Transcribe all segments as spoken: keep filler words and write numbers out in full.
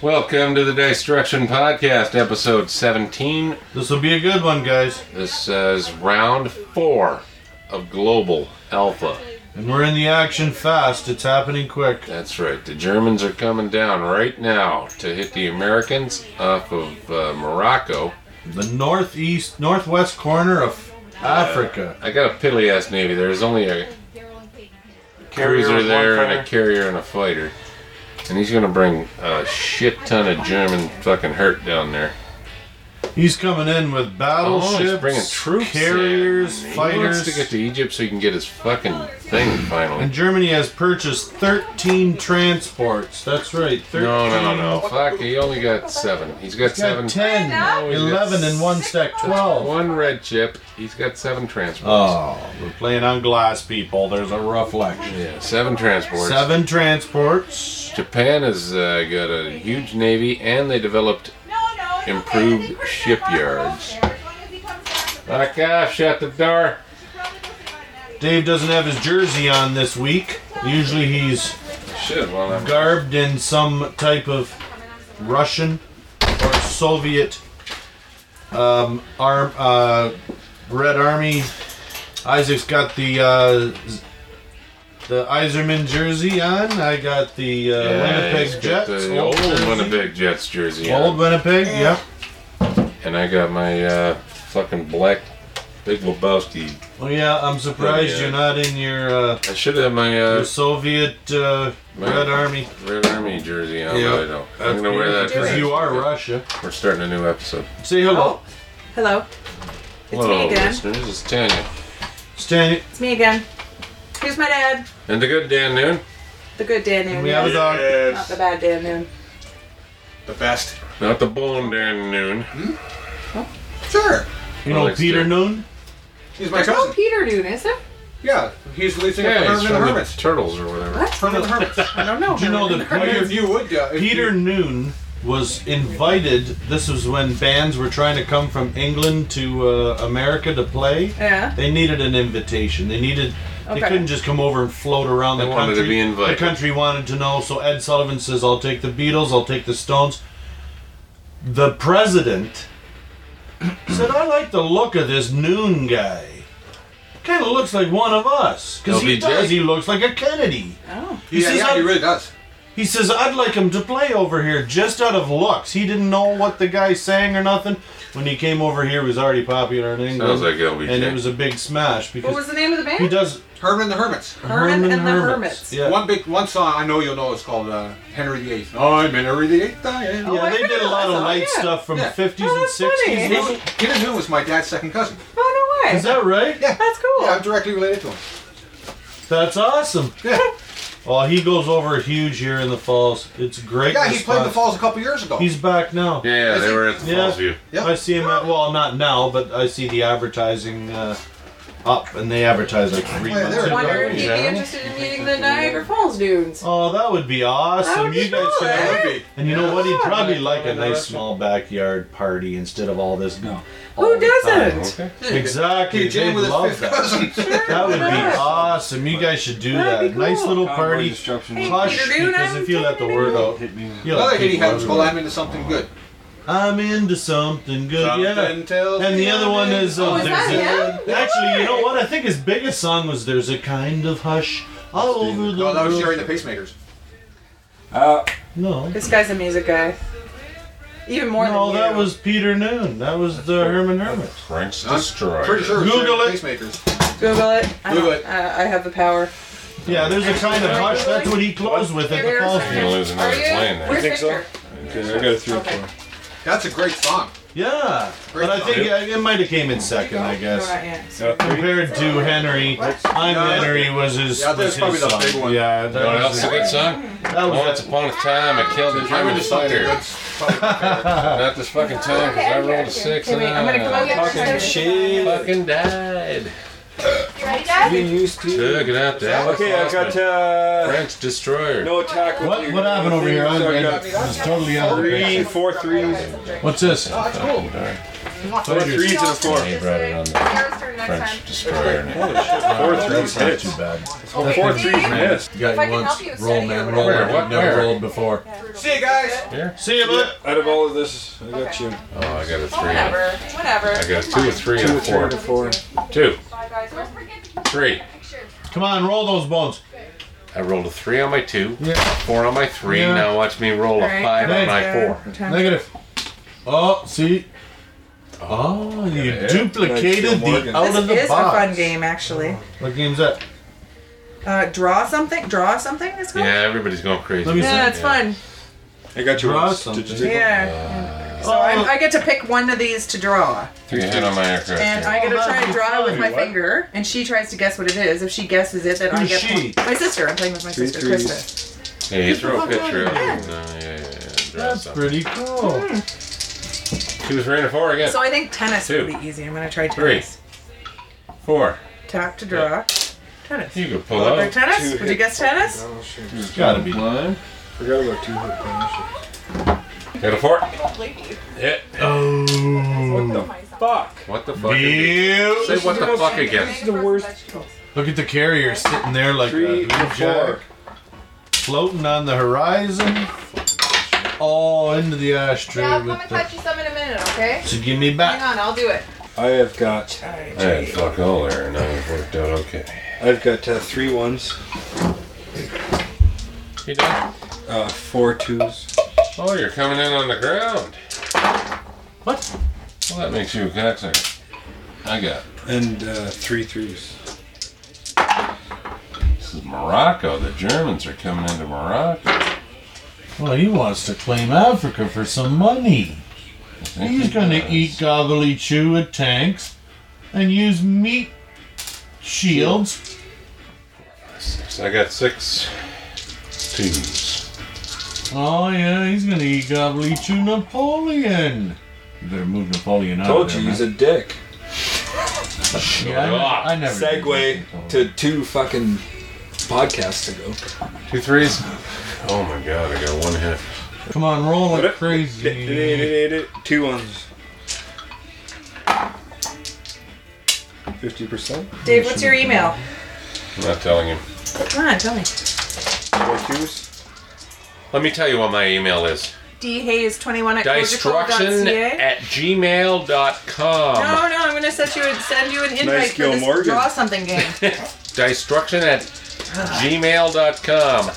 Welcome to the Destruction Podcast, episode seventeen. This will be a good one, guys. This uh, is round four of Global Alpha. And we're in the action fast. It's happening quick. That's right. The Germans are coming down right now to hit the Americans off of uh, Morocco. The northeast, northwest corner of Africa. I got a piddly-ass navy. There's only a cruiser there and a carrier and a fighter. And he's gonna bring a shit ton of German fucking hurt down there. He's coming in with battleships, oh, he's bringing troops carriers, in. fighters. He wants to get to Egypt so he can get his fucking thing finally. And Germany has purchased thirteen transports. That's right, thirteen. No, no, no, no. Fuck, he only got seven. He's got He's seven. got ten, No, he's got eleven in one stack, twelve. One red chip. He's got seven transports. Oh, we're playing on glass, people. There's a rough lecture. Yeah, seven transports. Seven transports. Japan has uh, got a huge navy, and they developed improved shipyards. Back off, shut the door. Dave doesn't have his jersey on this week. Usually he's Shit, well, I'm garbed in some type of Russian or Soviet um, arm, uh, Red Army. Isaac's got the uh, the Iserman jersey on. I got the uh, yeah, Winnipeg he's got Jets. The old old jersey. Winnipeg Jets jersey Old on. Winnipeg, yep. And I got my uh, fucking black Big Lebowski. Oh yeah, I'm surprised Yeah. you're not in your, uh, I should have my, uh, your Soviet uh, my Red Army. Red Army jersey on, Yeah. but I don't. I'm gonna wear that because tonight. you are Russia. We're starting a new episode. Say hello. Oh, hello. It's Hello, me again. listeners. It's Tanya. Stand. It's me again. Here's my dad. And the good Dan Noon. The good Dan Noon. We have a dog. Not the bad Dan Noon. The best. Not the bone Dan Noon. Sure. You Well, know it's Peter good. Noon? He's my There's no cousin. Peter Noon, is there? Yeah, he's the lead singer Yeah, for he's Herman and from the the Hermits. Turtles or whatever. What? Herman and the Hermits. I don't know. Did you know that Oh, Peter, if you would, uh, if Peter you, Noon was invited? This was when bands were trying to come from England to uh, America to play. Yeah. They needed an invitation. They needed. They Okay. couldn't just come over and float around They the wanted country. to be invited. The country wanted to know. So Ed Sullivan says, "I'll take the Beatles. I'll take the Stones." The president said, "I like the look of this Noon guy. Kind of looks like one of us because he L B J? does. He looks like a Kennedy." Oh. He yeah, says, yeah, "I'm- he really does. He says, I'd like him to play over here just out of looks. He didn't know what the guy sang or nothing. When he came over here, he was already popular in England. Sounds like L B J. And it was a big smash What because was the name of the band? he does Herman and the Hermits. Herman and the Hermits. Yeah, One big, one song I know you'll know is called uh, Henry the Eighth. I'm Henry the Eighth. I am. Oh, yeah I they did a forgot lot of that light song, yeah. stuff from Yeah. fifties Oh, and that's funny. sixties. Peter Noon was my dad's second cousin. Oh, no way. Is that right? Yeah, That's cool. Yeah, I'm directly related to him. That's awesome. Yeah, Oh, he goes over huge here in the falls. It's great. yeah, he played the response. Falls a couple years ago. He's back now. Yeah, yeah, Is they he? were at the Yeah. Falls View. Yeah. I see him at, well, not now, but I see the advertising uh, up, and they advertise like three Oh, yeah, months they're- I ago. wonder if he'd Yeah. be interested in meeting the Niagara Falls dudes. Oh, that would be awesome. That would be you guys cool, could eh? have That would be. And you know what? He'd Yeah. probably like a Yeah. nice small backyard party instead of all this. No. all Who the time. doesn't? Okay. Exactly. He jammed They'd with his love fifth that. cousin. That would be Yeah. awesome. You guys should do That'd that. be Nice cool. little Convoy party. destruction. Hey, Hush, Peter Noon, because I'm if you let the taking word it. out, Hit me. you'll Another have hit he people had was called everywhere. I'm Into Something Good. I'm into something good. Yeah. Something tells And me the other I'm one in- is uh, Oh, is there's that a, him? actually, you know what? I think his biggest song was "There's a Kind of Hush All Over the No, that was World." Jerry and the Pacemakers. Uh, No. This guy's a music guy. Even more No, than that you. was Peter Noon. That was the Herman Hermit. French I'm Destroyer. Pretty sure it was Google Jerry it. and the Pacemakers. Google it. I Google don't- it. I, I have the power. Yeah, there's a kind of hush. That's what he closed with at the There's- falls. You're gonna lose another Are you? plane there. Where's think so? Victor? okay, I got a three or Okay. four. That's a great song. Yeah, but I think it, it might have came in second, I No, guess. not yet. Uh, three? Compared to Henry, I'm Yeah, Henry was his, yeah, that's was probably his the song. big one. Yeah, You know what that else was, is a good song? that was Once it. upon a time, I killed a I'm German Into Something fighter. Good's probably my favorite. Not this fucking time, because I rolled a six Okay, wait, and I'm gonna come out I here. Fucking shit. fucking died. You used to. Took it out there. Okay, I've got uh, French Destroyer. no attack with What, your- what happened over here? I, So I I got was totally out of the three, picture. four threes. What's this? Oh, that's cool. Four Fighters. threes and a four. He brought it on the French destroyer. and it- Holy shit, four threes Not hits. too bad. Four threes missed. You got If I you can once. help you, Roll, study man. or Roll. whatever. You've What? never Where? rolled before. See you guys. Here? See you, bud. Out of all of this, I got Okay. you Oh, I got a Oh, three. whatever. Whatever. I got a two, a three, two, and a a three, four. and a four. Two, Bye, guys. Don't forget to keep three. Come on, roll those bones. I rolled a three on my two, Yeah. four on my three. Yeah. Now watch me roll a Alright. five on my Nice. four. Negative. Oh, see. Oh, you hit. duplicated Nice, the Morgan. out This of the is box. a fun game, actually. What game's that? Uh, draw something? Draw something? It's called? Yeah, everybody's going crazy. Let me see. Yeah, it's fun. I got you Draw once. something. Did you take Yeah. so Oh. I'm, I get to pick one of these to draw. You hit on my aircraft. And yeah. I get to Oh, try that'd and be draw it with fun. my What? finger, and she tries to guess what it is. If she guesses it, then I Who's get she? point. My sister. I'm playing with my Three sister, threes. Krista. Yeah, you throw a Fuck picture out out. of and, uh, yeah, yeah, yeah. Draw That's something. pretty cool. Two, three, and a four again. So I think tennis Two. would be easy. I'm gonna try Three. tennis. Four. Tap to draw. Tennis. You could pull Or out. tennis? Two Would you hit. guess tennis? Oh, shit. It's gotta be. One. Forgot about two hit partnerships. Got a four. I don't believe you. Hit. Oh. What the fuck? What the fuck? Bill. Say what the fuck again. This is the worst. Look at the carrier sitting there like Three a and blue jack, four. floating on the horizon. Oh, into the ashtray Yeah, I'll come with and the. touch you some in a minute, okay? So give me Hang back. on, I'll do it. I have got, I had fuck all there, and it worked out okay. I've got uh, three ones, You done? uh, four twos. Oh, you're coming in on the ground. What? Well, that makes you a cocksucker. I got. And uh, three threes. This is Morocco. The Germans are coming into Morocco. Well, he wants to claim Africa for some money. I think He's he gonna does. eat gobbly chew at tanks and use meat shields. Six. I got six twos. Oh yeah, he's gonna eat gobbly chew Napoleon. You better move Napoleon out Told of you there, he's man. a dick. Yeah, I, up. I never did Segue that. to two fucking podcasts ago. Two threes. Oh my god, I got one hit. Come on, roll like crazy. Two ones. Fifty percent. Dave, what's your email? I'm not telling him. Come on, tell me. Four twos. Let me tell you what my email is. D Hayes twenty-one at Destruction ca. at gmail dot com. No, no, I'm gonna set you and send you an invite Nice for Gil this Morgan. draw something game. Destruction at gmail dot com.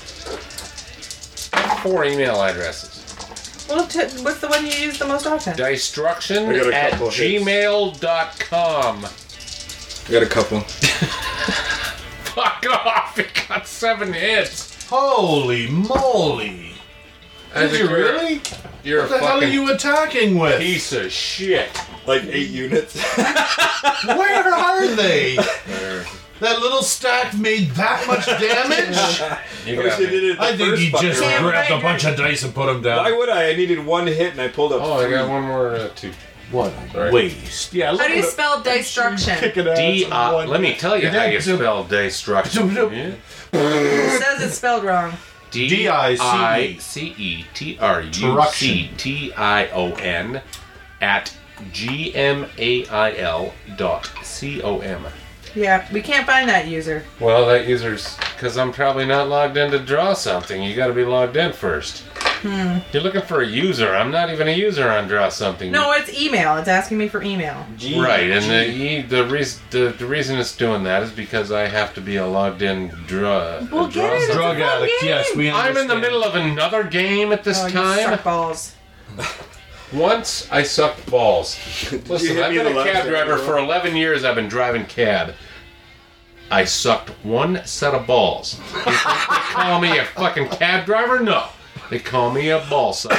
Four email addresses. Well, t- what's the one you use the most often? Destruction I got a at couple hits. gmail dot com. I got a couple. Fuck off! It got seven hits. Holy moly! I Did think you you're- really? You're What a the hell are fucking you attacking with? piece of shit. Like eight units. Where are they? There. That little stack made that much damage? You I wish got I me. did it the I think first he fucking just round. grabbed a bunch of dice and put them Why down. would I? I needed one hit and I pulled up Oh, I three. got one more uh, two. What Sorry. waste. Yeah, look How do you at spell destruction? kicking ass D in I. one- Let me tell you how you Zoom. spell destruction. Zoom, zoom. Yeah. It says it's spelled wrong. D I C E T R U C T I O N at G M A I L dot C O M. Yeah, we can't find that user. Well, that user's because I'm probably not logged in to draw something. You got to be logged in first. Hmm. You're looking for a user. I'm not even a user on Draw Something. No, it's email. It's asking me for email. G- Right, and the, G- e- the, reason, the the reason it's doing that is because I have to be a logged in draw. Well, a draw get it. something. Drug It's a fun addict, game. yes, we I'm in the understand. middle of another game at this Oh, you time. suck balls. Once I sucked balls. Listen, hit I've me been the a last cab time, driver bro? for eleven years. I've been driving cab. I sucked one set of balls. You think they call me a fucking cab driver? No. They call me a ball sucker.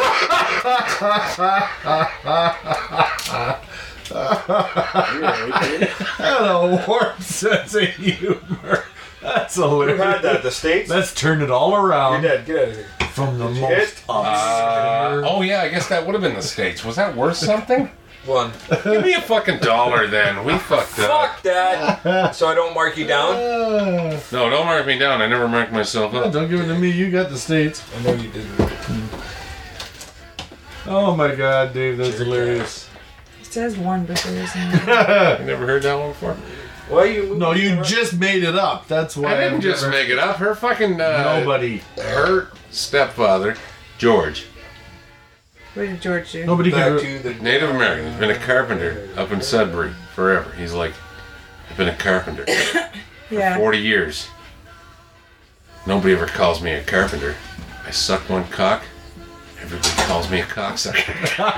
That a warped sense of humor. That's Who hilarious. had that? The States? Let's turn it all You're around dead. Get out of here. from the you most hit? Uh, absurd. oh yeah, I guess that would have been the States. Was that worth something? One. Give me a fucking dollar then. We fucked up. Fuck that. So I don't mark you down? Ah. No, don't mark me down. I never marked myself Oh, up. don't give it to me. You got the states. I know you didn't. Oh my God, Dave, that's Sure, hilarious. says one, but there isn't. You never heard that one before? Why are you moving No, you around? just made it up. That's why I didn't I've just never- make it up. Her fucking uh, Nobody. her stepfather, George, What did George do? Nobody Back can. to the Native American. He's been a carpenter up in Sudbury forever. He's like, I've been a carpenter Yeah. forty years. Nobody ever calls me a carpenter. I suck one cock. Everybody calls me a cocksucker.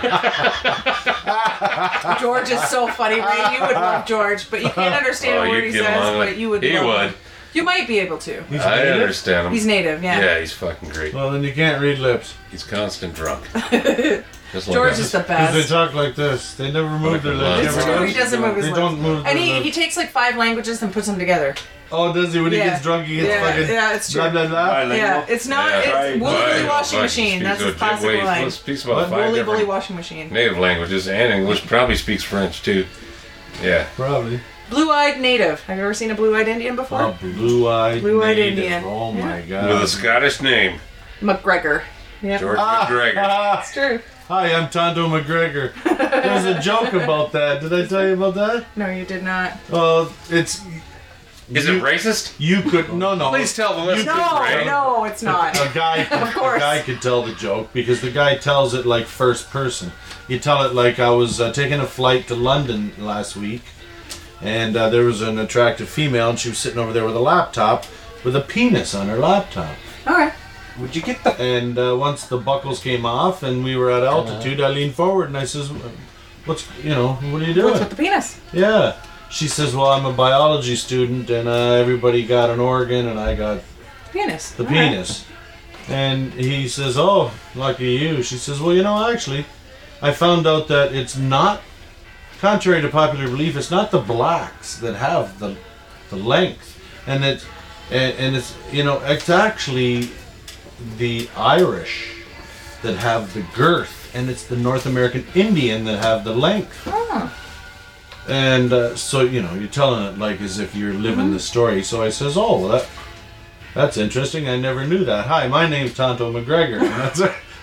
George is so funny, Ray. You would love George, but you can't understand Oh, a word you'd he get says, along with- but you would he love would. him. You might be able to. He's I native? understand him. He's native, yeah. Yeah, he's fucking great. Well, then you can't read lips. He's constant drunk. Just like George us. is the Because they best. talk like this. They never move their lips. It's Never true, do. he doesn't move his They lips. don't move their And he, lips. he takes like five languages and puts them together. Oh, does he? When he Yeah. gets drunk, he gets Yeah, fucking yeah, it's true. blah, blah, blah. Bilingual. Yeah, it's not. Yeah. It's Right. Woolly Right. Bully Washing Right. Machine. Speaks That's his about- classic wait, line. Speaks about What? five Woolly Bully different Washing Machine. native languages and English. Probably speaks French too. Yeah. Probably. Blue-eyed native. Have you ever seen a blue-eyed Indian before? A blue-eyed Blue-eyed native. Indian. Oh my god. With a Scottish name. McGregor. Yeah. George Ah, McGregor. ah. It's true. Hi, I'm Tonto McGregor. There's a joke about that. Did I tell you about that? No, you did not. Well, it's Is you, it racist? You could no no. Please tell the listeners. No, Ray. no, it's not. A guy, could, Of course. a guy could tell the joke because the guy tells it like first person. You tell it like I was uh, taking a flight to London last week, and uh, there was an attractive female, and she was sitting over there with a laptop, with a penis on her laptop. Okay. Would you get the And uh, once the buckles came off and we were at altitude, I leaned forward and I says, "What's you know? What are you doing?" What's with the penis? Yeah. She says, "Well, I'm a biology student, and uh, everybody got an organ, and I got Penis. the All right. penis." And he says, "Oh, lucky you." She says, "Well, you know, actually, I found out that it's not, contrary to popular belief, it's not the blacks that have the the length, and it and, and it's you know it's actually the Irish that have the girth, and it's the North American Indian that have the length." Oh. And uh, so, you know, you're telling it like as if you're living the story. So I says, "Oh, well, that that's interesting. I never knew that. Hi, my name's Tonto McGregor." And that's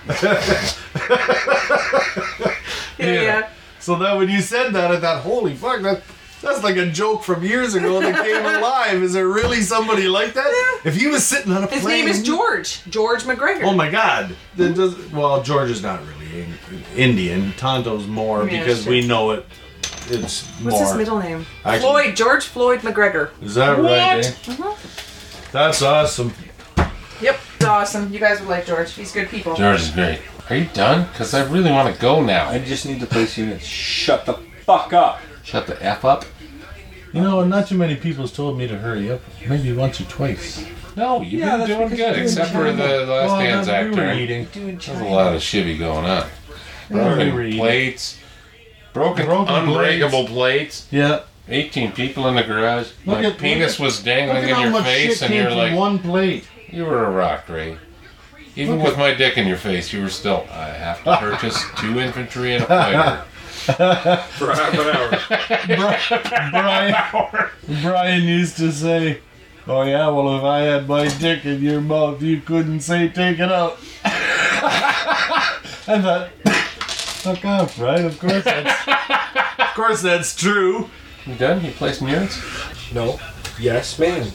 Yeah, yeah. So then when you said that, I thought, holy fuck, that that's like a joke from years ago that came alive. Is there really somebody like that? If he was sitting on a His plane... name is George. George McGregor. Oh my God! That does, well, George is not really in- Indian. Tonto's more Yeah, because sure. we know it. It's What's more. his middle name? Actually- Floyd. George Floyd McGregor. Is that right? Eh? Mhm. That's awesome. Yep. It's awesome. You guys would like George. He's good people. George is great. Are you done? Because I really want to go now. I just need to place units. Shut the fuck up. Shut the F up. You know, not too many people's told me to hurry up. Maybe once or twice. No, you've Yeah, been that's doing because good, you're except for in the Last Well, Dance we were actor. eating. There's a lot of shivvy going on. We were Broken eating. plates. Broken, Broken unbreakable plates. Yeah. eighteen people in the garage. Look My at- penis was Look dangling at in how your much face, shit and came you're from like, one plate. you were a rock, Ray. Even Look with my dick in your face, you were still, I have to purchase two infantry and a fighter. For half an hour. Brian, Brian used to say, "Oh yeah, well if I had my dick in your mouth, you couldn't say take it out." I thought, fuck off, right? Of course that's, of course that's true. You done? You play some units? No. Yes, man.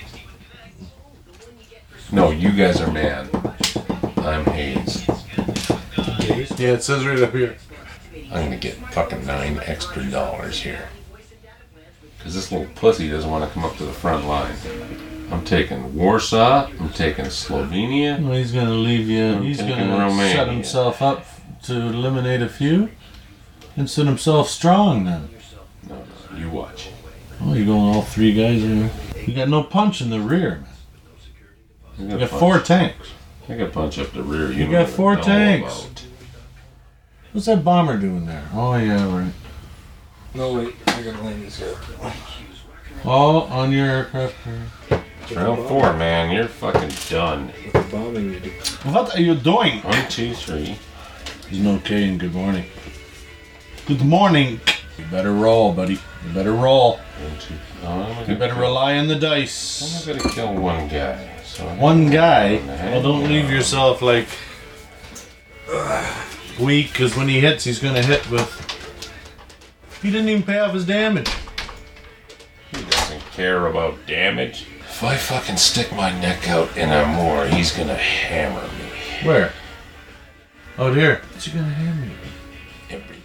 No, you guys are man. I'm Hayes. Yeah, it says right up here. I'm gonna get fucking nine extra dollars here. Cause this little pussy doesn't want to come up to the front line. I'm taking Warsaw, I'm taking Slovenia. Well, he's gonna leave you. I'm he's taking gonna Romania. set himself up to eliminate a few, and set himself strong. Then. No, no, you watch. Oh, you're going all three guys in. You got no punch in the rear, man. You You got four tanks. I got punch up the rear. You, You don't got even four know tanks. about. What's that bomber doing there? Oh yeah, right. No, wait. I gotta land this here. All on your aircraft carrier. Round four, man. You're fucking done. With the bombing you do. What are you doing? One, two, three. There's no K in good morning. Good morning. You better roll, buddy. You better roll. One, two. Oh, I'm You gonna better kill- rely on the dice. I'm gonna kill one guy. So I One gotta- guy. Hang Well, don't on. leave yourself like weak, because when he hits, he's gonna hit with He didn't even pay off his damage. He doesn't care about damage. If I fucking stick my neck out in a moor, he's gonna hammer me. Where? Out here. What's he gonna hammer you? Every,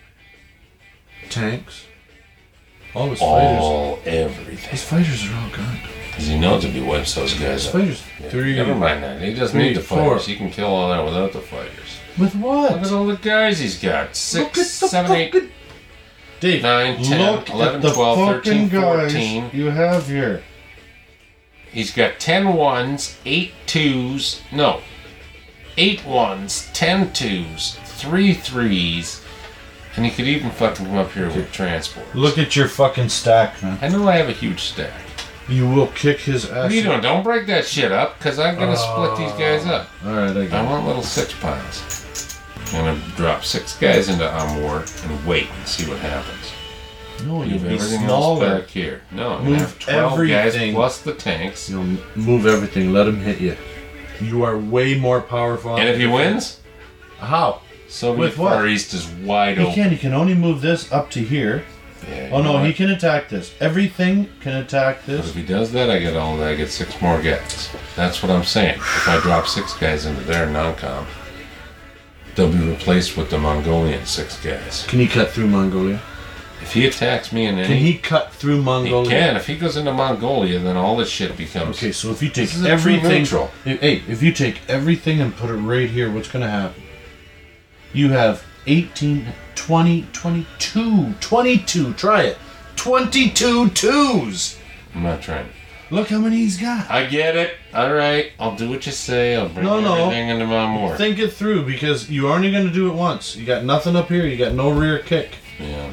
Tanks. All his fighters. all, everything. His fighters are all gone. Because he knows if he wipes those His guys up. fighters. Yeah, Three. Never mind that. He doesn't three, need the four. fighters. He can kill all that without the fighters. With what? Look at all the guys he's got. Look Six, at the seven, eight, fucking- Dave, nine, ten, look eleven, at the twelve, fucking thirteen, guys fourteen. you have here. He's got ten ones, eight twos, no, eight ones, ten twos, three threes, and he could even fucking come up here with transport. Look at your fucking stack, man. I know I have a huge stack. You will kick his ass. What are you doing? Don't break that shit up, because I'm going to split these guys up. Alright, I I got it. want little six piles. I'm going to drop six guys into Amor and wait and see what happens. No, you'll Move be everything else smaller. back here. No, I'm Move going to have twelve guys everything. plus the tanks. You'll move everything. Let him hit you. You are way more powerful. And if he wins, How? Soviet With what? Far East is wide He open. can. He can only move this up to here. Yeah, Oh you know no, what? he can attack this. Everything can attack But if this. he does that, I get all that. I get six more guys. That's what I'm saying. If I drop six guys into their non-com, they'll be replaced with the Mongolian six guys. Can he cut through Mongolia? If he attacks me in any, Can he cut through he Mongolia? can. If he goes into Mongolia, then all this shit becomes. Okay, so if you take This is a true everything, neutral. if- hey, if you take everything and put it right here, what's going to happen? You have eighteen, twenty, twenty-two, twenty-two. Try it. twenty-two twos. I'm not trying. Look how many he's got. I get it. All right, I'll do what you say. I'll bring No, no. everything into my more. Think it through because you're only going to do it once. You got nothing up here. You got no rear kick. Yeah.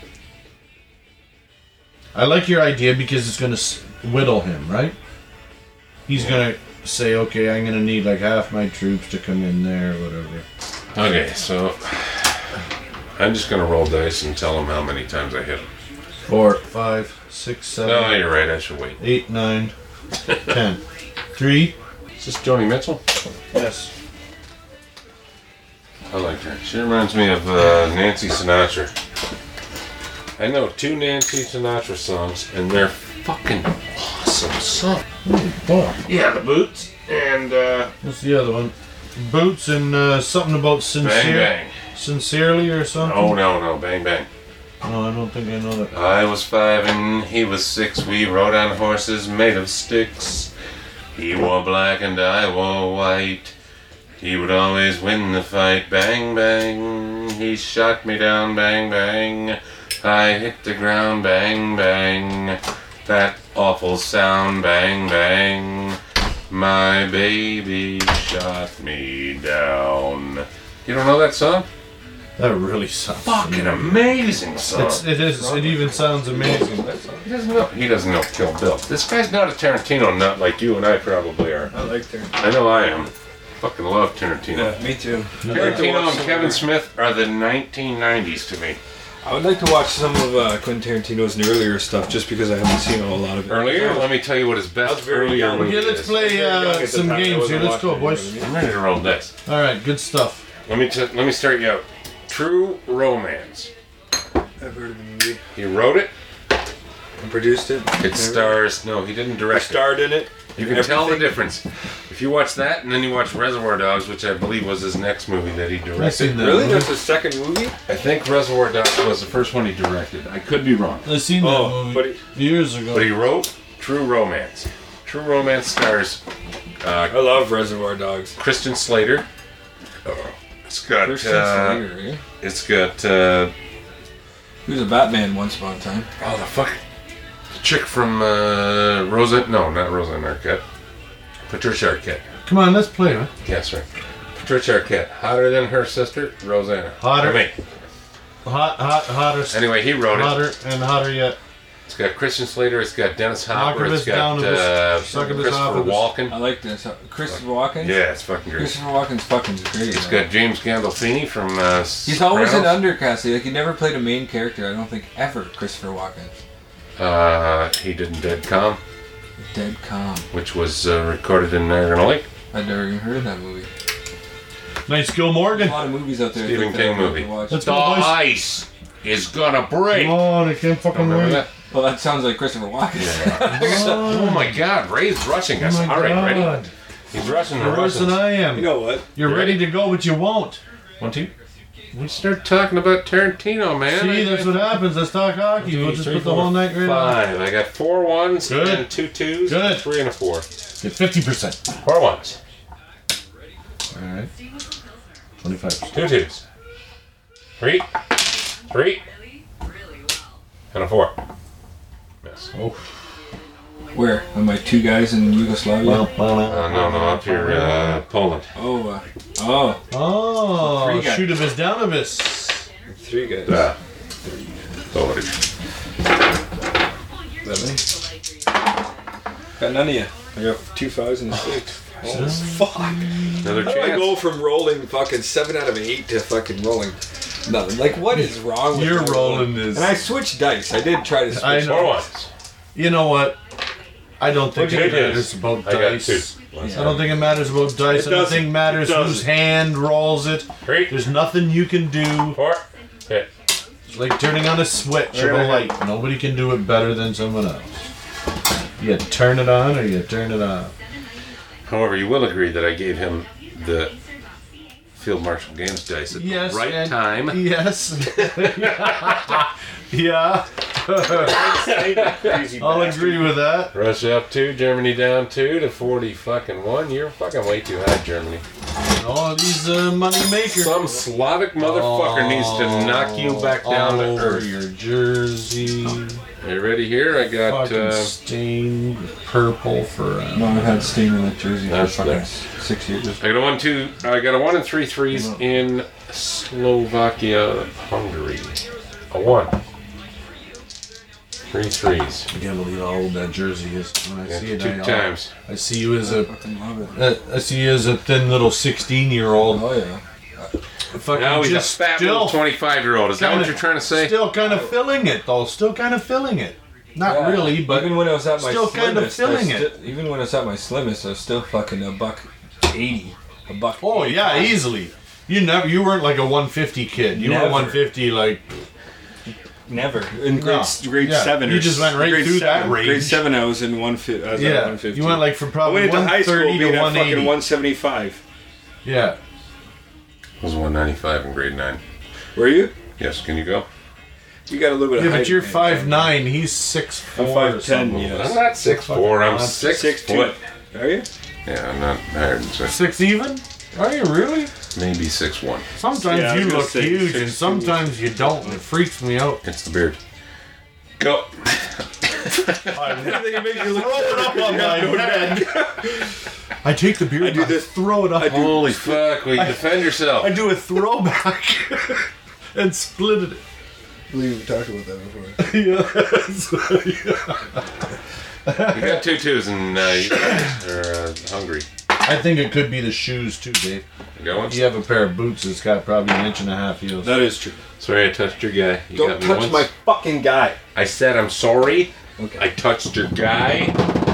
I like your idea because it's going to whittle him, right? He's going to say, okay, I'm going to need like half my troops to come in there, whatever. Okay, so I'm just gonna roll dice and tell him how many times I hit him. Four, five, six, seven, No, you're right. I should wait. eight, nine, ten. Three. Is this Joni Mitchell? Yes. I like her. She reminds me of uh, Nancy Sinatra. I know two Nancy Sinatra songs, and they're fucking awesome songs. Oh, Yeah, the Boots and uh, what's the other one? Boots and uh, something about sincere, Bang Bang. sincerely or something. Oh no, no, Bang Bang. No, I don't think I know that. I was five and he was six. We rode on horses made of sticks. He wore black and I wore white. He would always win the fight. Bang, bang. He shot me down. Bang, bang. I hit the ground. Bang, bang. That awful sound. Bang, bang. My baby shot me down. You don't know that song? That really sounds Fucking familiar. amazing song. It's, it is. It even sounds amazing. He doesn't know. He doesn't know Kill Bill. This guy's not a Tarantino nut like you and I probably are. I like her. I know I am. Fucking love Tarantino. Yeah, me too. Tarantino and Kevin Smith are the nineteen nineties to me. I would like to watch some of uh, Quentin Tarantino's earlier stuff just because I haven't seen a lot of it. Earlier, let me tell you what his I was best very earlier young. movie Okay, let's is. play Young uh, at the some time, I games wasn't here. Let's go, watching it, boys. you know I'm ready to roll dice. All right, good stuff. Let me t- let me start you out. True Romance. what I mean? I've heard of the movie. He wrote it. And produced it. It stars. No, he didn't direct it. Starred in it. You can tell the difference. If you watch that and then you watch Reservoir Dogs, which I believe was his next movie that he I've seen directed. that Really? movie. That's his second movie? I think Reservoir Dogs was the first one he directed. I could be wrong. I've seen that Oh, movie but he, years ago. But he wrote True Romance. True Romance stars uh, I love Reservoir Dogs. Christian Slater. It's got Christian uh, Slater, eh? it's got uh, He was a Batman once upon a time. oh the fuck the chick from uh, Rosa no not Roseanne Arquette, Patricia Arquette. Come on, let's play, man. Yes, right. Patricia Arquette, hotter than her sister Rosanna. Hotter. I mean, Hot, hot, hotter, anyway, he wrote it. hotter, and hotter yet. It's got Christian Slater. It's got Dennis Hopper. Knock of It's us down got of us, uh, suck of us Christopher off of us. Walken. I like this. Uh, Christopher Walken? Yeah, it's fucking great. Christopher Walken's fucking great. It's man. got James Gandolfini from uh, He's always an Sopranos. undercast. Like, he never played a main character, I don't think, ever, Christopher Walken. Uh, he did Dead Calm, Dead Calm. which was uh, recorded in Niagara Lake. I'd never even heard of that movie. Nice Gil There's Morgan. a lot of movies out there. I Stephen think, that King I'd like movie. to watch. Let's The go, boys. Ice is gonna break. Come on, it can't fucking Remember wait. that? Well, that sounds like Christopher Walken. Oh my God, Ray's rushing us. Oh my All right, ready? God. He's rushing the You're worse than Russians. I am. You know what? You're You ready ready? to go, but you won't. One, two. We start talking about Tarantino, man. See, I- that's what happens. Let's talk hockey. Two, We'll just three, put the four, whole night right on. Five. I got four ones Good. and two twos. Good. And three and a four. Get fifty percent. Four ones. All right. twenty-five percent. Two twos. Three. Three. And a four. Miss. Oh. Where? Am my two guys in Yugoslavia? Well, well, well. Uh, no, no, up here, uh, Poland. oh, uh, oh, Oh, Three guys. shoot of his down of his. three guys. Ah. Sorry. That me? Got none of you. I got two fives and a six. Oh, fuck. Another How do I chance. go from rolling fucking seven out of eight to fucking rolling nothing? Like, what is wrong with You're my rolling this. And I switched dice. I did try to switch. I know. Four ones. You know what? I don't think What'd it you do? matters about I got dice. two. I don't think it matters about dice. It I don't doesn't. think it matters It doesn't. whose hand rolls it. Three. There's nothing you can do. Four. Hit. It's like turning on a switch of a light. Nobody can do it better than someone else. You turn it on or you turn it off. However, you will agree that I gave him the Field Marshal Games dice at Yes. the right and- time. Yes. Yeah. I'll agree with that. Russia up two, Germany down two to forty fucking one. You're fucking way too high, Germany. All these uh, money makers. Some Slavic motherfucker needs to knock you back down all to over earth. your jersey. Are you ready here? I got Fucking uh, stained purple for. Uh, No, I've had Stain in that jersey That's for fucking there. s- six years. I got a one two. I got a one and three threes in Slovakia, Hungary. A one. Three threes. I can't believe how old that jersey is. When I Yeah, see it, two I, times. I see you as a. fucking love it. Uh, I see you as a thin little sixteen-year-old. Oh, yeah. Fucking Now he's just a fat little still, twenty-five-year-old. Is that kinda- what you're trying to say? still kind of filling it, though. Still kind of filling it. Not Yeah. really, but even when I was at my still slimmest, kind of I filling sti- it. Even when I was at my slimmest, I was still fucking a buck eighty, a buck. Oh yeah, easily. You never. You weren't like a one fifty kid. You Never. were one fifty like. Never in grade No. grade Yeah, seven. you or just went right grade through that seven. range. Grade seven, I was in one fifty. I was at Yeah, one fifty. you went like from I probably went into one high school thirty being to at one fucking eighty. one seventy-five. Yeah. I was one ninety-five in grade nine. Were you? Yes, can you go? You got a little bit Yeah, of height. but you're man. five nine. He's six four. I'm five ten, yeah. I'm not six four. I'm I'm six, Six foot. two. Are you? Yeah, I'm not higher than six. Six even? Are you really? Maybe six one. Sometimes Yeah, I was you gonna look say huge six and two. sometimes you don't, and it freaks me out. It's the beard. Go. Anything makes you look Throw it up on my head. I take the beard. I do and this- Throw it up. Holy fuck! Will you defend yourself? I do a throwback and split it. I believe we talked about that before. Yes. You got two twos and uh, you are uh, hungry. I think it could be the shoes too, Dave. You got one? You have a pair of boots that's got probably an inch and a half heels. That is true. Sorry, I touched your guy. You Don't got me touch once. my fucking guy. I said I'm sorry. Okay. I touched your guy.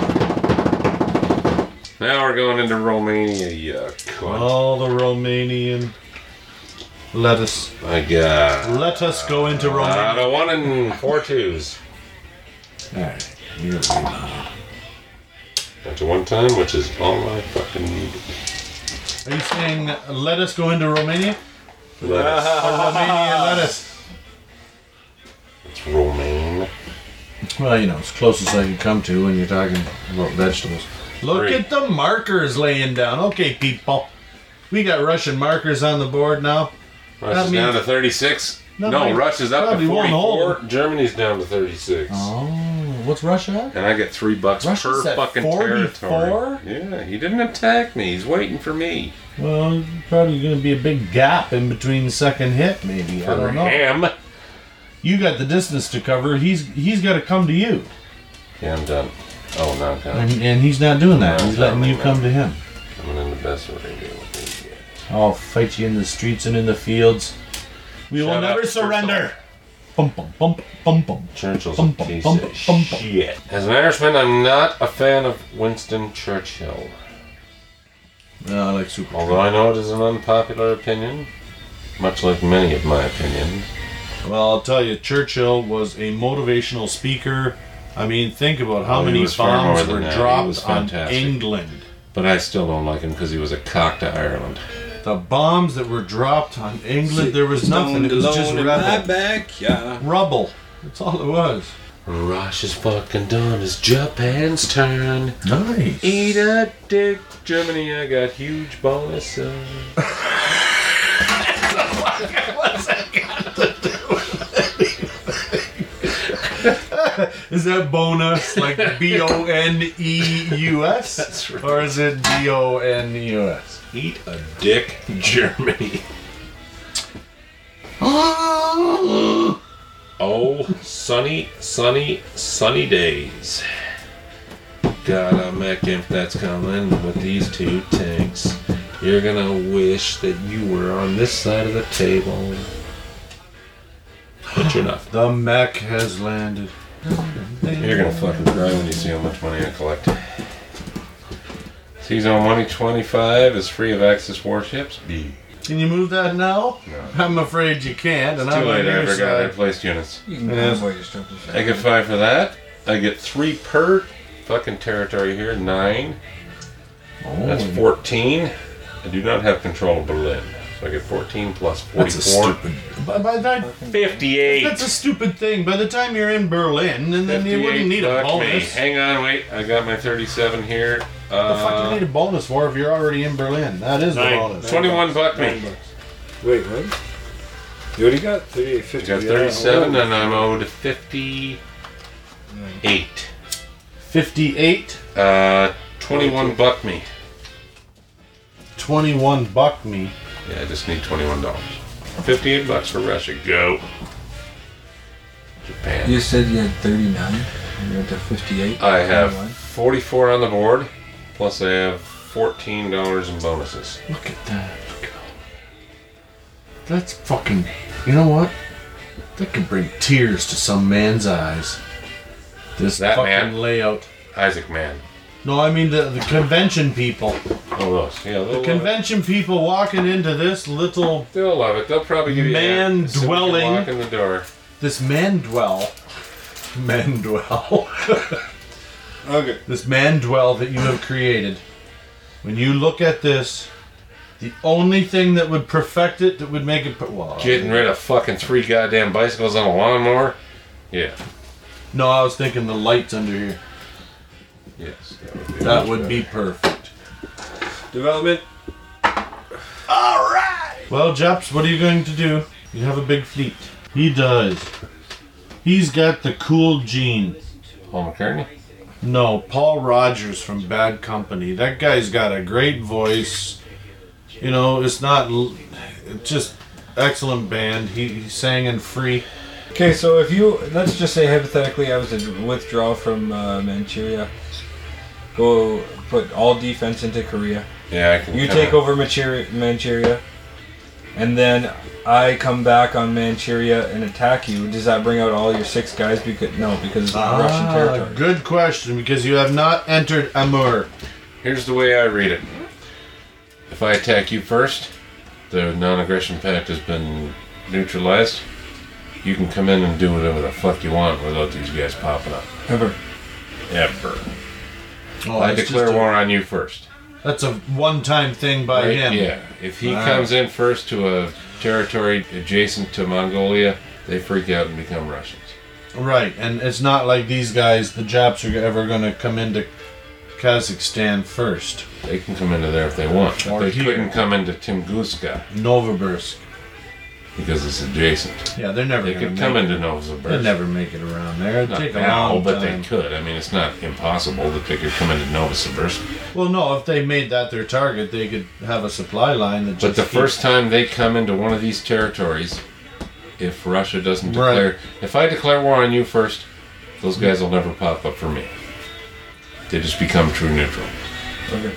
Now we're going into Romania, you cunt. All the Romanian. Let us I got let us go into uh, Romania. the one and four twos. Alright, you're right. Got to one time, which is all I fucking need. Are you saying let us go into Romania? Lettuce. Or Romanian lettuce? It's romaine. Well, you know, it's close as I can come to when you're talking about vegetables. Look Three. at the markers laying down. Okay, people. We got Russian markers on the board now. Russia's means- down to thirty-six. No, No, no, Russia's up to probably won't hold forty-four. Germany's down to thirty-six. Oh, what's Russia at? And I get three bucks Russia's per at fucking forty-four? territory. Yeah, he didn't attack me. He's waiting for me. Well, probably going to be a big gap in between the second hit, maybe. I For don't know. him. You got the distance to cover. He's he's got to come to you, Yeah, I'm done. Oh, no, I'm done. and, and he's not doing that. No, He's letting no, you no. come to him. I'm in the best way to do with it. I'll fight you in the streets and in the fields. We will Shut never up, surrender. Bum bum bum bum bum. Churchill's Bum, a bum, piece bum, of bum, bum. shit. As an Irishman, I'm not a fan of Winston Churchill. No, I like super. Although I know it is an unpopular opinion, much like many of my opinions. Well, I'll tell you, Churchill was a motivational speaker. I mean, think about how Oh, he many was far more bombs than were that. He dropped was on fantastic. England. But I still don't like him because he was a cock to Ireland. The bombs that were dropped on England, there was nothing. It was just in my rubble. backyard. Rubble. That's all it was. Rush is fucking done. It's Japan's turn. Nice. Eat a dick, Germany. I got huge bonuses. Is that bonus like B O N E U S? That's right. Or is it B O N E U S? Eat a dick, Germany. Oh, sunny, sunny, sunny days. Got a mech imp that's coming with these two tanks. You're gonna wish that you were on this side of the table. But you're not. The mech has landed. You're gonna fucking cry when you see how much money I collect. Season one twenty-five is free of Axis warships. B. Can you move that now? No. I'm afraid you can't, and Too I'm on late, I your forgot I side. placed units. You can Yeah. convoy your stuff to I get five for that. I get three per fucking territory here. Nine. That's fourteen. I do not have control of Berlin. So I get fourteen plus That's a forty-four. stupid. By, by that, fifty-eight. that's a stupid thing. By the time you're in Berlin, and then you wouldn't need a Fuck me. bonus. Hang on, wait. I got my thirty-seven here. The fuck Uh, you need a bonus for if you're already in Berlin? That is the nine. bonus. twenty-one buck me. Nine bucks. Wait, what? You already got thirty-eight I fifty. got thirty-seven and I'm owed fifty-eight. fifty-eight, Uh, twenty-one buck me. twenty-one buck me. Yeah, I just need twenty-one dollars. fifty-eight bucks for Russia. Go. Japan. You said you had thirty-nine and you're at the fifty-eight. I have twenty-one. forty-four on the board, plus I have fourteen dollars in bonuses. Look at that. That's fucking. You know what? That could bring tears to some man's eyes. This That fucking man? layout. Isaac Man. No, I mean the, the convention people. Oh, those. Yeah, they'll The love it. convention people walking into this little. They'll love it. They'll probably give you Man a as soon as you dwelling. walk in the door. This man dwell. Man dwell. Okay. This man dwell that you have created. When you look at this, the only thing that would perfect it, that would make it. per- Well, Getting rid of fucking three goddamn bicycles on a lawnmower. Yeah. no, I was thinking the lights under here. Yes. That would be, That much would better. be perfect. Development. Well, Japs, what are you going to do? You have a big fleet. He does. He's got the cool gene. Paul McCartney. No, Paul Rogers from Bad Company. That guy's got a great voice. You know, it's not. l- It's just excellent band. He, he sang in Free. Okay, so if you, let's just say hypothetically I was to withdraw from uh, Manchuria, go put all defense into Korea, Yeah, I can. you kinda- take over Manchuria, Manchuria, and then I come back on Manchuria and attack you, does that bring out all your six guys? Because no, because it's not Russian Ah, territory. good question, because you have not entered Amur. Here's the way I read it. If I attack you first, the non-aggression pact has been neutralized. You can come in and do whatever the fuck you want without these guys popping up. Ever. Ever. Oh, I that's declare just a- war on you first. That's a one-time thing by Right? him. Yeah. If he Wow. comes in first to a territory adjacent to Mongolia, they freak out and become Russians. Right, and it's not like these guys, the Japs, are ever going to come into Kazakhstan first. They can come into there if they want. But Or they here. couldn't come into Tunguska Novosibirsk. because it's adjacent. Yeah, they're never They going to could make come it. into Novosibirsk. They'd never make it around there. It'd Not take a now, long but time. they could. I mean, it's not impossible that they could come into Novosibirsk. Well, no, if they made that their target, they could have a supply line that just But the keeps- first time they come into one of these territories, if Russia doesn't Right. declare... If I declare war on you first, those guys will never pop up for me. They just become true neutral. Okay.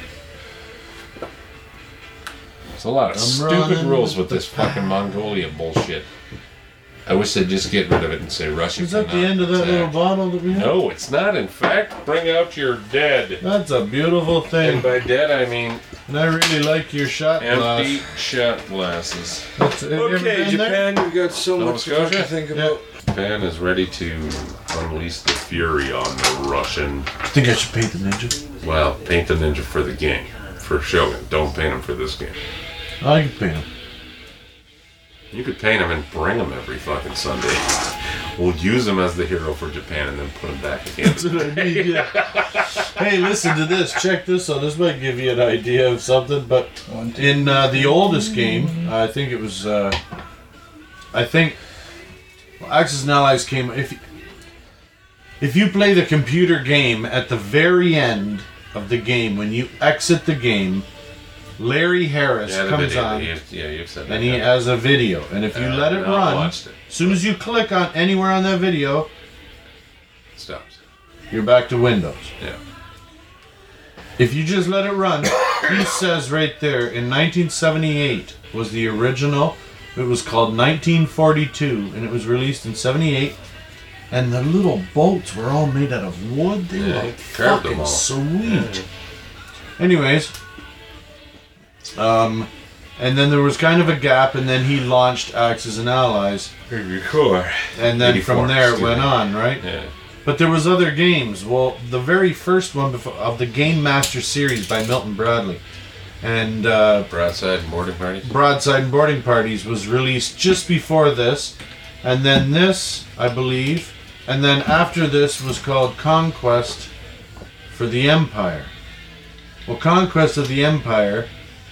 There's a lot of I'm stupid running rules with with this fucking Mongolia bullshit. I wish they'd just get rid of it and say Russia Is that the cannot end of that attack. little bottle that we have? No, it's not. In fact, bring out your dead. That's a beautiful thing. And by dead, I mean And I really like your shot empty glass. shot glasses. That's, have you ever Okay, been there? Japan, you got so Nova much to Scotia? fucking think Yeah. about. Japan is ready to unleash the fury on the Russian. I think I should paint the ninja. Well, paint the ninja for the game. For Shogun. Don't paint him for this game. I can paint him. You could paint him and bring him every fucking Sunday. We'll use him as the hero for Japan and then put him back again. That's what I mean, yeah. Hey, listen to this. Check this out. This might give you an idea of something. But in uh, the oldest game, I think it was. Uh, I think well, Axis and Allies came. If if you play the computer game at the very end of the game, when you exit the game, Larry Harris Yeah, the comes video, on. you- yeah, you've said that. And he yeah. has a video. And if you Uh, let it no, I run, watched it. as soon as you click on anywhere on that video, Stops. you're back to Windows. Yeah. If you just let it run, he says right there, in nineteen seventy-eight was the original. It was called nineteen forty-two, and it was released in seventy-eight. And the little boats were all made out of wood. They Yeah, were he carved them fucking all. sweet. Anyways, um, and then there was kind of a gap, and then he launched Axis and Allies, eighty-four. and then eighty-four, from there it excuse went me. on, right? Yeah. But there was other games. Well, the very first one before, of the Game Master series by Milton Bradley, and uh, Broadside and boarding parties. Broadside and Boarding Parties was released just before this, and then this, I believe, and then after this was called Conquest for the Empire. Well, Conquest of the Empire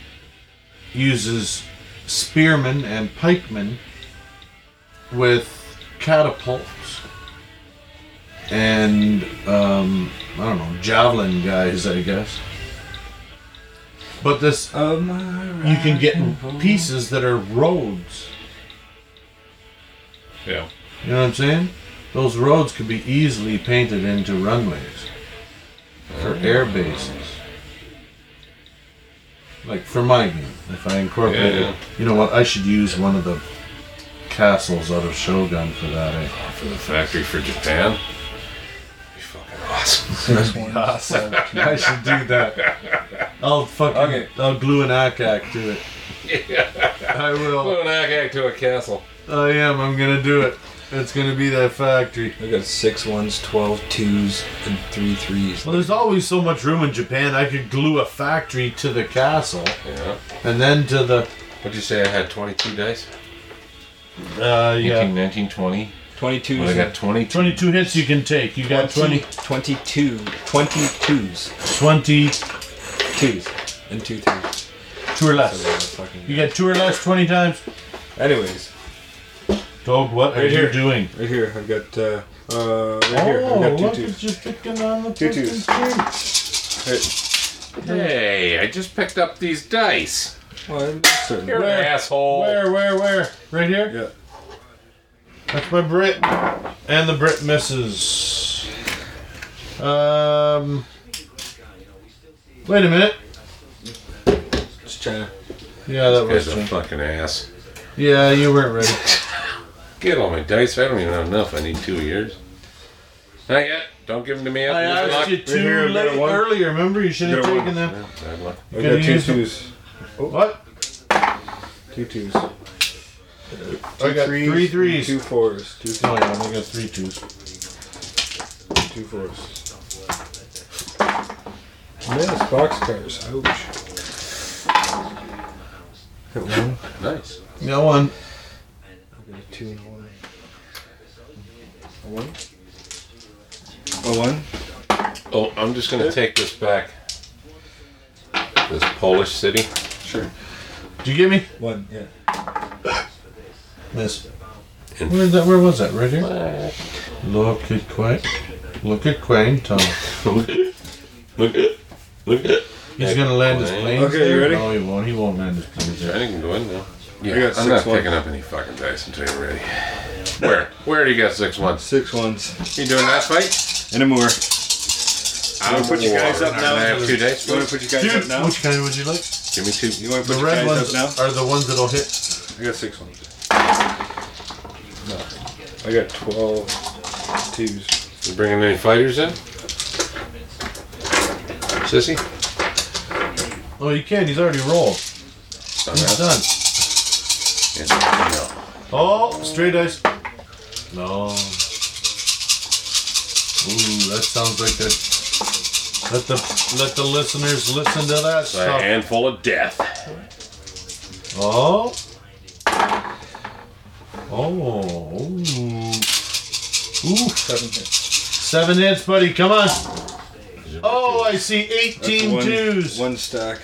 uses spearmen and pikemen with catapults and um, I don't know, javelin guys, I guess. But this, Of my you can get rifle. pieces that are roads. Yeah. You know what I'm saying? Those roads could be easily painted into runways for air bases. Like for my game, if I incorporate Yeah, yeah. it. You know what? I should use one of the castles out of Shogun for that. Eh? For the factory for Japan. Be fucking awesome. That'd be awesome. I should do that. I'll fucking Okay. I'll glue an akac to it. I will. Glue an akac to a castle. I am. I'm gonna do it. It's gonna be that factory. I got six ones, twelve twos, and three threes. Well, there's always so much room in Japan. I could glue a factory to the castle, Yeah. and then to the What'd you say I had twenty-two dice? uh, yeah, eighteen, nineteen, twenty. twenty-twos. Well, I got twenty-two. twenty-two hits you can take. You got twenty, twenty-two. twenty-twos. twenty, Twos. And two threes. two or So less. we're fucking- You get two or less twenty times. Anyways, Dog, what are Right you here. doing? right here, I've got, uh, uh, right here, Oh, I've got look, two it's twos. just picking on the Two fucking twos. screen. Right. Hey, I just picked up these dice. Well, I'm certain. You're Where? an asshole. Where, where, where? Right here? Yeah. That's my Brit. And the Brit misses. Um. Wait a minute. Just trying to. Yeah, that This was guy's a Jim. fucking ass. Yeah, you weren't ready. Get all my dice. I don't even have enough. I need two of yours. Not yet. Don't give them to me. I After asked you Right too here, I've got late one. earlier. Remember, you should have Got one. taken them. Yeah, bad luck. I Gonna got two use them. twos. What? Two twos. I got threes, three threes. Two fours. Two No, threes. I only got three twos. Two fours. Yes, boxcars. Ouch. Hit one. Nice. Got one. I got a two and a one. A one. A one. Oh, I'm just gonna take this back. This Polish city. Sure. Did you get me? One. Yeah. Miss. In Where, that, where was that? Right here? Look at Quang. Look at Quang, Tom. Look at Look at Look at He's gonna land his planes Okay, there? you ready? No, he won't. He won't land his planes there. I can go in now. Yeah, I got I'm six not ones. picking up any fucking dice until you're ready. Where? Where do you got six ones? Six ones. You doing that fight? And a more. I wanna put you guys up Can now? I have two dice, You want please? to put you guys Dude, up now? which kind would you like? Give me two. You want to The put you red guys ones up now? are the ones that'll hit. I got six ones. I got twelve twos. You bringing any fighters in? Sissy? Oh, you can't. He's already rolled. Done He's that? done. Yeah, no. Oh, straight dice. No. Ooh, that sounds like that. Let the let the listeners listen to that It's a stuff. handful of death. Oh. Oh. Ooh. Ooh. Seven hits. Seven hits, buddy. Come on. Oh, I see That's eighteen one, twos. One stack.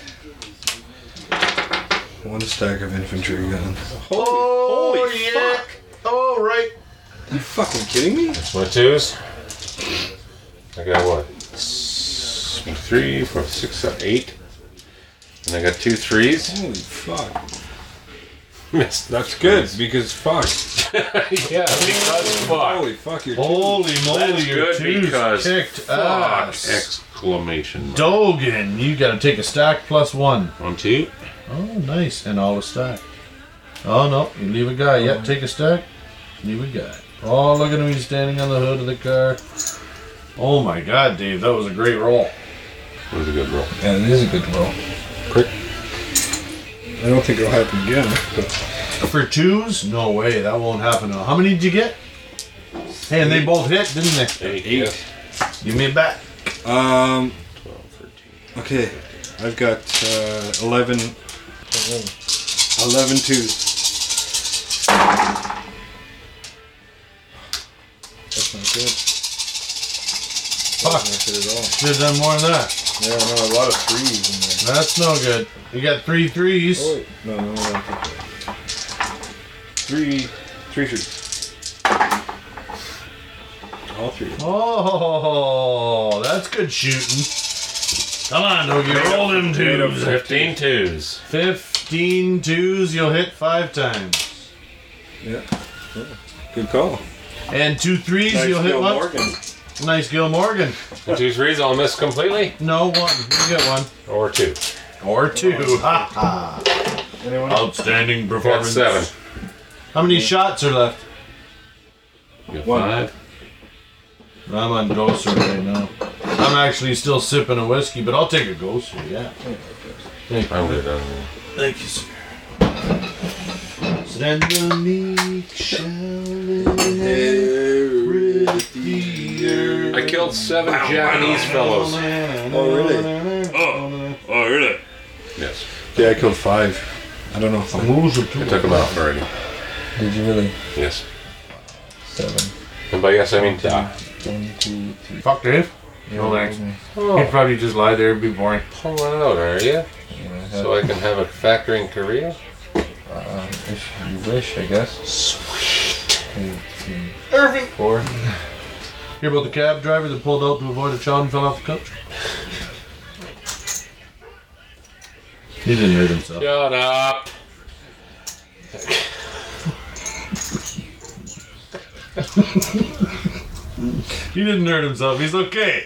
One stack of infantry gun. Oh, holy yeah. fuck. Oh, right. Are you fucking kidding me? That's my twos. I got what? S- Three, four, six, seven, eight. And I got two threes. Holy fuck. Missed. That's good because fuck. Yeah, because fuck. Holy fuck, you're Holy moly, That's your good twos because kicked fuck! ass. Exclamation mark. Dogan, you gotta take a stack plus one. One, two. Oh, nice. And all a stack. Oh, no. You leave a guy. Yep, take a stack. Leave a guy. Oh, look at him. He's standing on the hood of the car. Oh, my God, Dave. That was a great roll. That was a good roll. Yeah, it is a good roll. Quick. I don't think it'll happen again. But For twos? No way. That won't happen. How many did you get? Hey, and they both hit, didn't they? Eight. Eight. Yes. Give me a back. um, twelve, thirteen. okay, I've got uh, eleven, eleven twos. That's not good. Fuck. That's not good at all. Should have done more than that. Yeah, no, a lot of threes in there. That's no good. You got three threes. Oh, wait. No, no, no. no. Three, three threes. All three. Oh, that's good shooting. Come on, Dogie. Roll them twos. Fifteen twos. Fifteen twos. You'll hit five times. Yeah. yeah. Good call. And two threes. Nice You'll hit Gil one. Morgan. Nice, Gil Morgan. The two threes I'll miss completely? No, one. You get one. Or two. Or two. Ha ha. Anyone? Outstanding Got performance. seven. How many shots are left? You got One. five. I'm on Ghoster right now. I'm actually still sipping a whiskey, but I'll take a Ghoster, yeah. Thank I'm you. good on Thank you, sir. Then the meek shall inherit the earth. I killed seven Japanese fellows. Oh, really? Oh, really? Yes. Yeah, I killed five. I don't know if I... I took them out already. Did you really? Yes. Seven. And by yes, I mean da. One, two, three. Fuck Dave. No thanks. He'd probably just lie there and be boring. Pull out, are you? So I can have a factory in Korea? Uh, if you wish, I guess. Sweet. Two, three, Irving. four. Hear about the cab driver that pulled out to avoid a child and fell off the coach? He didn't hurt himself. Shut up. He didn't hurt himself. He's okay.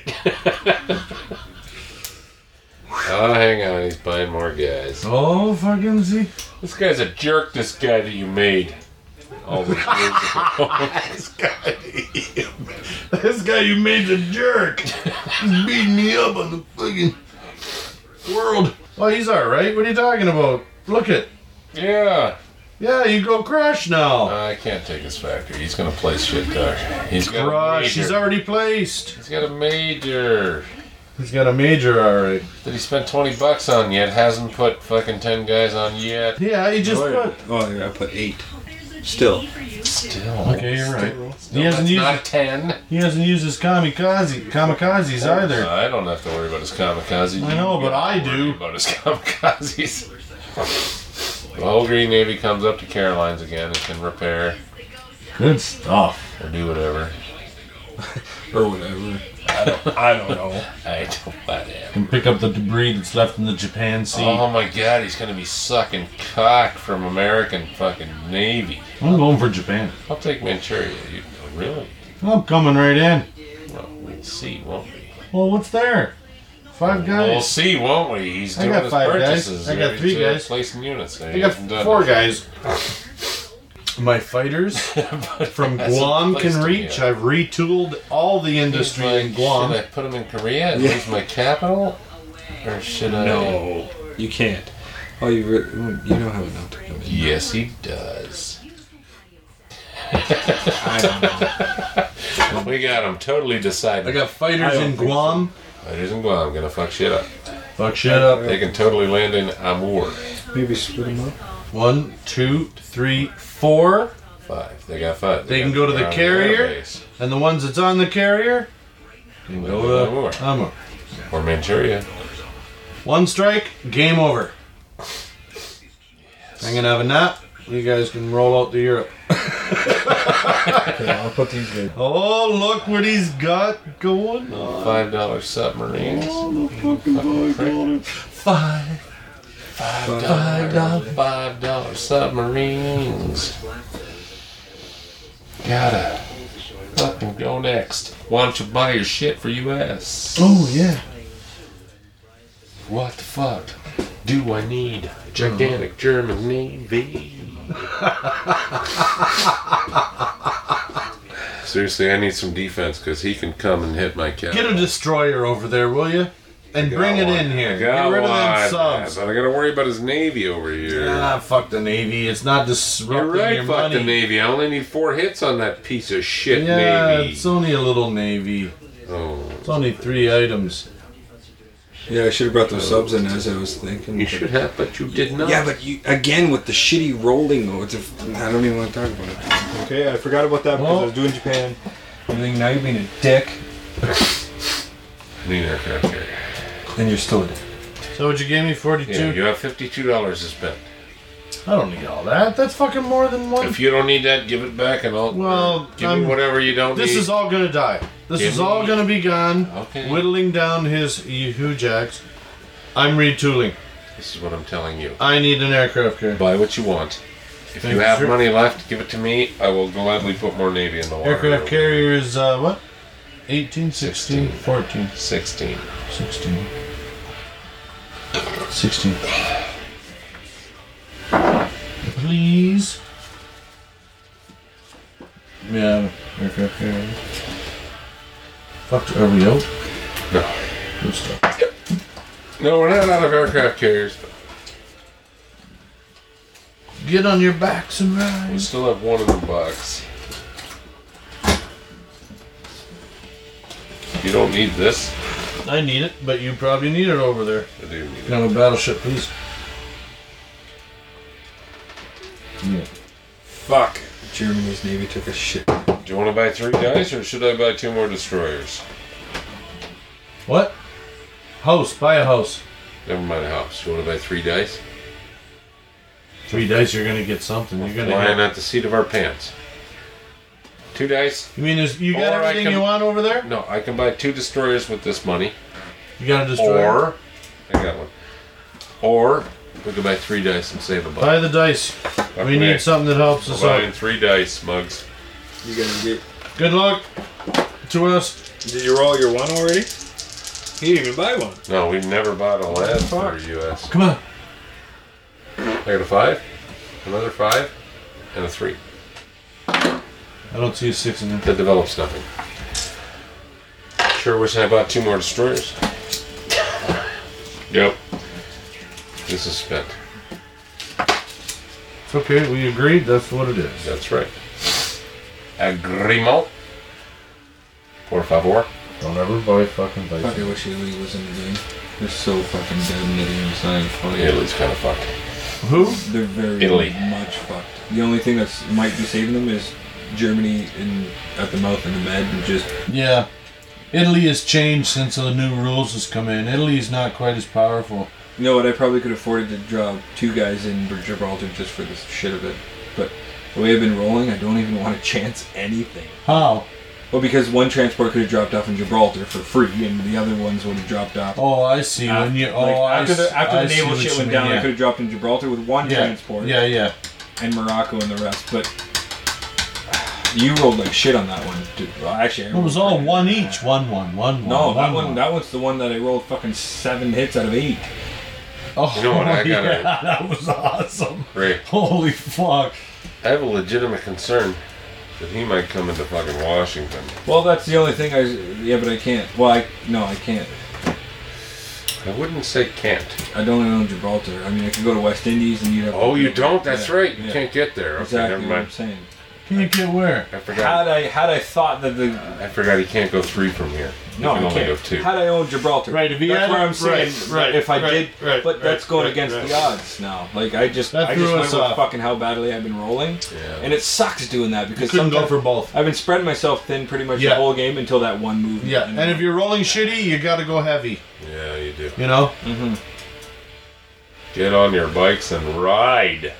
Oh, hang on. He's buying more guys. Oh, fucking see. This guy's a jerk, this guy that you made. All those years ago. This guy, this guy you made a jerk. He's beating me up on the fucking world. Oh, he's alright. What are you talking about? Look it. Yeah. Yeah, you go Crush now. I can't take his factory. He's gonna place shit car. He's got a Crush, major. he's already placed. He's got a major He's got a major, alright. that he spent twenty bucks on yet. Hasn't put fucking ten guys on yet. Yeah, he just Oh, yeah. put. Oh, yeah, I put eight. Still. Still. Okay, you're right. Still, He hasn't that's used. not ten. He hasn't used his kamikaze kamikazes either. I don't have to worry about his kamikaze. I know, You but gotta I worry do. About his kamikazes. The whole Green Navy comes up to Caroline's again and can repair Good stuff. or do whatever. Or whatever. I don't. I don't know. I don't. Whatever. Can pick up the debris that's left in the Japan Sea. Oh my God, he's gonna be sucking cock from American fucking Navy. I'm going for Japan. I'll take Manchuria. You, really? I'm coming right in. Well, we'll see, won't we? Well, what's there? Five We'll guys. see, won't we? He's I doing got his five guys. purchases. I got He's, three uh, guys. Placing units. I got four guys. My fighters from That's a Guam place can to reach. be. I've retooled all the industry He's in like, Guam. Should I put him in Korea and lose my capital? Or should I? No, you can't. Oh, you re- you don't have enough to come in. Yes, he does. I don't know. We got him totally decided. I got fighters I don't in think Guam. Fighters in Guam gonna fuck shit up. Fuck shit up. They can totally land in Amur. Maybe split them up. One, two, three, four. Five. They got five. They can got go to the around carrier. their base. And the ones that's on the carrier can Go go to Amur. to Amur. Or Manchuria. One strike, game over. I'm gonna have a nap. You guys can roll out to Europe. Okay, I'll put these guys. Oh, look what he's got going on. Five dollar submarines. Five. Five dollar. Five dollar submarines. Gotta fucking go next. Why don't you buy your shit for U S? Oh, yeah. What the fuck do I need? Gigantic German Navy. Seriously, I need some defense because he can come and hit my cat. Get a destroyer over there, will you? And bring it in here. Get rid of them subs. But I gotta worry about his Navy over here. Ah, fuck the Navy. It's not disrupting You're right, your fuck money. the Navy. I only need four hits on that piece of shit Yeah, Navy. it's only a little Navy. Oh, It's only three items. Yeah, I should have brought those subs in as I was thinking. you but- should have, but you did not. Yeah, but you again with the shitty rolling though. It's a, I don't even want to talk about it. Okay, I forgot about that because Well- I was doing Japan. Everything now you're being a dick, I need an aircraft carrier. and you're still a dick. So what you gave me, forty-two? Yeah, you have fifty-two dollars to spend. I don't need all that. That's fucking more than one. If you don't need that, give it back, and I'll Well, give me I'm- whatever you don't This need. is all gonna die. This Give is all me- gonna be gone. Okay. Whittling down his Yahoo Jacks. I'm retooling. This is what I'm telling you. I need an aircraft carrier. Buy what you want. If Thank you you, have sir. money left, give it to me. I will gladly put more Navy in the water. Aircraft carrier is uh, what? eighteen, sixteen, sixteen. fourteen, sixteen. sixteen. sixteen. Please. Yeah, aircraft carrier. Fuck, are we out? No. Good stuff. No, we're not out of aircraft carriers. Get on your backs and We ride. still have one in the box. You don't need this. I need it, but you probably need it over there. I do need Can I have a battleship, please? Yeah. Fuck. Germany's navy took a shit. it. Do you want to buy three dice, or should I buy two more destroyers? What? House, buy a house. Never mind a house. You want to buy three dice? Three dice, you're gonna get something. You're gonna Flying get... at the seat of our pants. Two dice. You mean there's, you got Or I everything can- you want over there? No, I can buy two destroyers with this money. You got a destroyer? Or I got one. Or we could buy three dice and save a buck. Buy the dice. Fuck We me. need something that helps We're us buying out. three dice, mugs. You gonna get? Good luck to us. Did you roll your one already? You didn't even buy one. No, we never bought a land for fuck? U S. Come on. I got a five, another five, and a three. I don't see a six in there. That develops nothing. Sure wish I bought two more destroyers. Yep. This is spent. It's okay, we agreed, that's what it is. That's right. Agrimo. Por favor. Don't ever buy fucking dice. Fuck, I wish Italy was in the game. They're so fucking dead and they didn't even sign for it. Italy's kind of fucked. Who? They're very Italy. much fucked. The only thing that might be saving them is Germany in at the mouth in the med and just Yeah. Italy has changed since the new rules has come in. Italy's not quite as powerful. you know what, I probably could afford to draw two guys in Gibraltar just for the shit of it. But the way I've been rolling, I don't even want to chance anything. How? Well, because one transport could have dropped off in Gibraltar for free, and the other ones would have dropped off. Oh, I see. Af- when you oh, like, I after the s- after I the see naval what shit you went mean, down, yeah. I could have dropped in Gibraltar with one yeah. transport, Yeah, yeah. and Morocco and the rest. But you rolled like shit on that one. Dude. Well, actually, I It was rolled all pretty one good. each. One, one, one, one. No, that one, one, that one's the one that I rolled fucking seven hits out of eight. Oh, You know what, I gotta- yeah, that was awesome. Ray, Holy fuck. I have a legitimate concern that he might come into fucking Washington. Well, that's the only thing I. Yeah, but I can't. Well, I no, I can't. I wouldn't say can't. I don't own Gibraltar. I mean, I can go to West Indies and you'd have. Oh, you don't? That's Yeah, right. You yeah. can't get there. Okay, Exactly never what I'm mind. saying. Can't get where? I Had forgot. I had I thought that the I forgot he can't go three from here. He no, can I only go can't. two. Had I owned Gibraltar, Right, if he that's had where it- I'm saying. right, right, if I right, did, right, but that's right, going right, against right. the odds now. Like I just, That I threw just went us with off. fucking how badly I've been rolling, Yeah. and it sucks doing that because Couldn't go sometimes for both. I've been spreading myself thin pretty much Yeah. the whole game until that one move. Yeah, and if you're rolling shitty, you gotta go heavy. Yeah, you do. You know? hmm Get on your bikes and ride.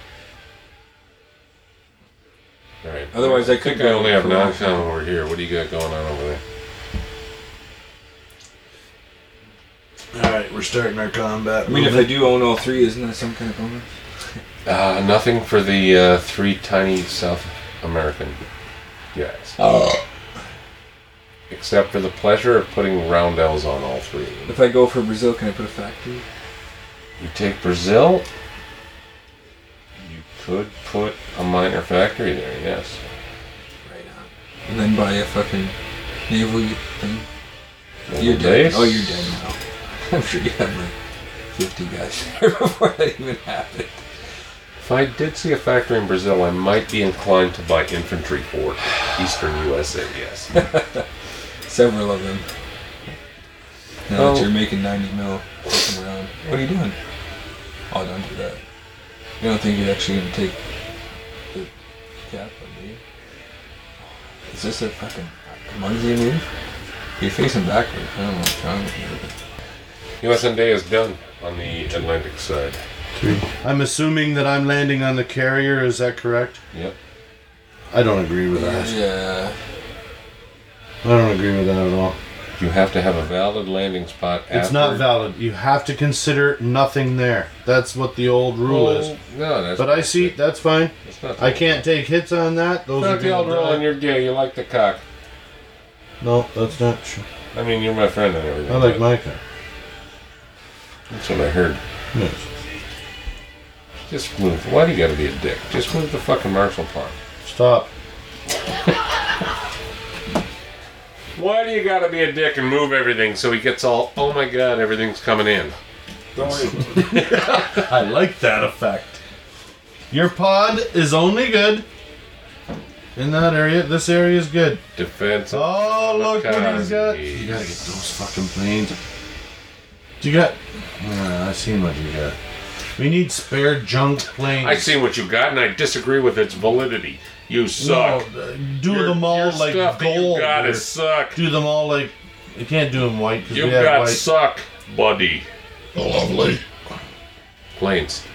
All right. Otherwise, I I could think I go only have for non-com over here. What do you got going on over there? Alright, we're starting our combat. I mean, if I do own all three, isn't that some kind of bonus? Uh, nothing for the uh, three tiny South American guys. Oh. Except for the pleasure of putting roundels on all three of them. If I go for Brazil, can I put a factory? You take Brazil, you could put a minor factory there, yes. Right on. And then buy a fucking naval thing. Naval You're dead. base? Oh, you're dead now. I'm sure you had like fifty guys there before that even happened. If I did see a factory in Brazil, I might be inclined to buy infantry for Eastern U S A, yes. Several of them. Now Oh. that you're making ninety mil fucking around. What are you doing? Oh, don't do that. You don't think you're actually going to take the cap on me? Is this a fucking Munzie move? You're facing backwards. I don't know what's wrong with you. U S N Day is done on the Atlantic side. I'm assuming that I'm landing on the carrier, is that correct? Yep. I don't agree with that. Yeah. I don't agree with that at all. You have to have a valid landing spot after... It's not valid. You have to consider nothing there. That's what the old rule Well, is. No, that's But I see, that's fine. It's not I can't take hits on that. Those It's are not the old gonna rule die. and you're gay. You like the cock. No, that's not true. I mean, you're my friend and everything. I like but my car. That's what I heard. Yes. Just move. Why do you gotta be a dick? Just move the fucking Marshall Park. Stop. Why do you gotta be a dick and move everything so he gets all, oh my god, everything's coming in? Don't worry. I like that effect. Your pod is only good in that area. This area is good. Defense. Oh, look what he's got. Kamikaze. You gotta get those fucking planes. You got. Uh, I seen what you got. We need spare junk planes. I see what you got and I disagree with its validity. You suck. No, uh, do Your- them all your like stuff that gold. you got or is suck. do them all like. You can't do them white because You we have got white. suck, buddy. Lovely. Planes.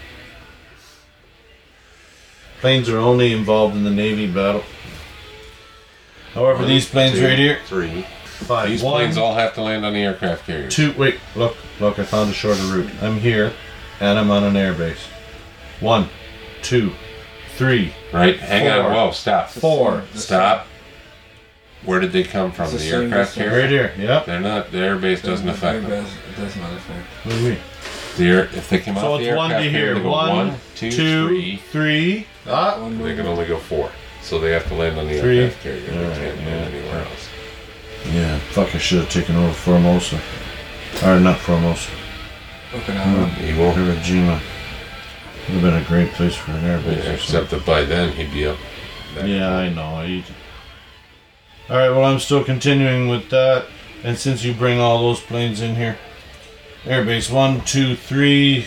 Planes are only involved in the Navy battle. However, One, these planes two, right here. Three. Five. These One, planes all have to land on the aircraft carriers. Two. Wait. Look. Look. I found a shorter route. I'm here, and I'm on an airbase. One, two, three, Right? Hang on. Four. Whoa, stop. four. Stop. Where did they come from? It's the The same aircraft distance. carrier? Right here. Yep. They're not. The airbase doesn't affect them. It does not affect. What do you mean? The air, if they come So off the it's one aircraft to carrier, here. they go One, one, two, two, three. three. Ah. One They can more. only go four. So they have to land on the Three. aircraft carrier. They Alright, can't land yeah. anywhere else. Yeah. Fuck. I should have taken over Formosa. Or not Formosa. Okinawa. Evil. Hiroshima. Would have been a great place for an airbase. Yeah, or except that by then he'd be up. something. Yeah, I know. I... All right. Well, I'm still continuing with that, and since you bring all those planes in here, airbase one, two, three.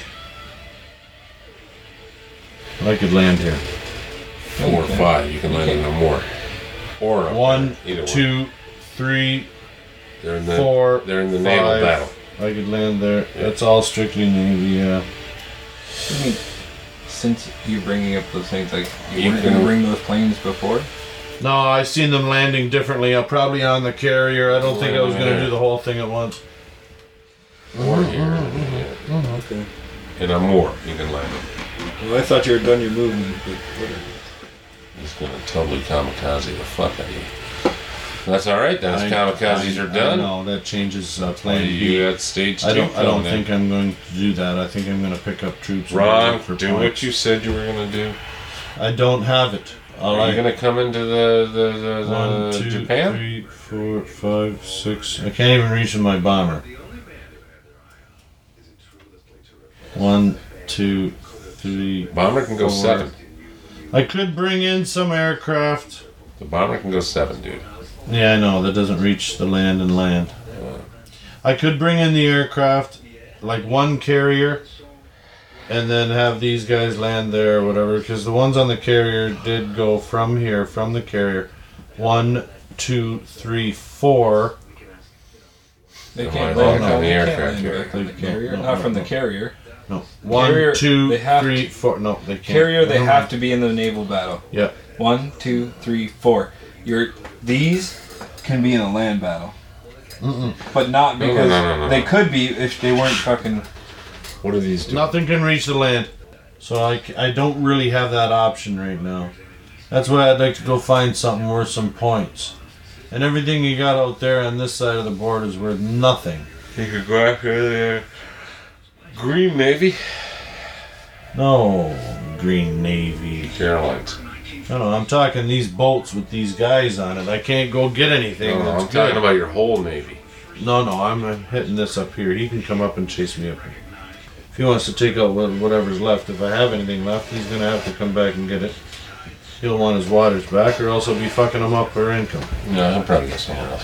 I could land here. Four or five. You can land on no more. Or up One, there. Either two, three, They're in the, four, They're in the naval five. battle. I could land there. That's all strictly Navy, yeah. I mean, since you're bringing up those things, like you, You weren't can- gonna bring those planes before. No, I've seen them landing differently. I'm probably on the carrier. I don't think I was going to do the whole thing at once. Or here. Yeah. Okay. And a more. You can land them. Well, I thought you were done your movement, but whatever. He's gonna totally kamikaze the fuck out of you. That's all right. Then his I- kamikazes I- are done. No, that changes uh, Well, plan you B. got stage two. I don't. I don't coming in. think I'm going to do that. I think I'm going to pick up troops. and Ron, look for do points. what you said you were gonna do. I don't have it. All Are I you gonna come into the the, the, the One, two, Japan? three, four, five, six. I can't even reach with my bomber. One, two, three. Bomber can go four. seven. I could bring in some aircraft. The bomber can go seven, dude. Yeah, I know that doesn't reach the land and land. I could bring in the aircraft, like one carrier, and then have these guys land there or whatever. Because the ones on the carrier did go from here, from the carrier. One, two, three, four. They No, can't I land like back- on the they can't aircraft land carrier. back from the No, carrier. no, Not no, from no. the carrier. No, one, Carrier, two, they have three, to- four. No, they can't. Carrier, they Never have mind. to be in the naval battle. Yeah. One, two, three, four. Your these can be in a land battle, Mm-mm. but not No, no, because no, no, no, they no. could be if they weren't fucking. What do these do? Nothing can reach the land. So I, c- I don't really have that option right now. That's why I'd like to go find something worth some points. And everything you got out there on this side of the board is worth nothing. You could go after the Green Navy. No, Green Navy. Carolines. No, no, I'm talking these boats with these guys on it. I can't go get anything. No, that's I'm talking good. about your whole Navy. No, no, I'm uh, hitting this up here. He can come up and chase me up here. If he wants to take out wha- whatever's left, if I have anything left, he's gonna have to come back and get it. He'll want his waters back, or else I'll be fucking him up for income. No, I'll probably get somewhere else.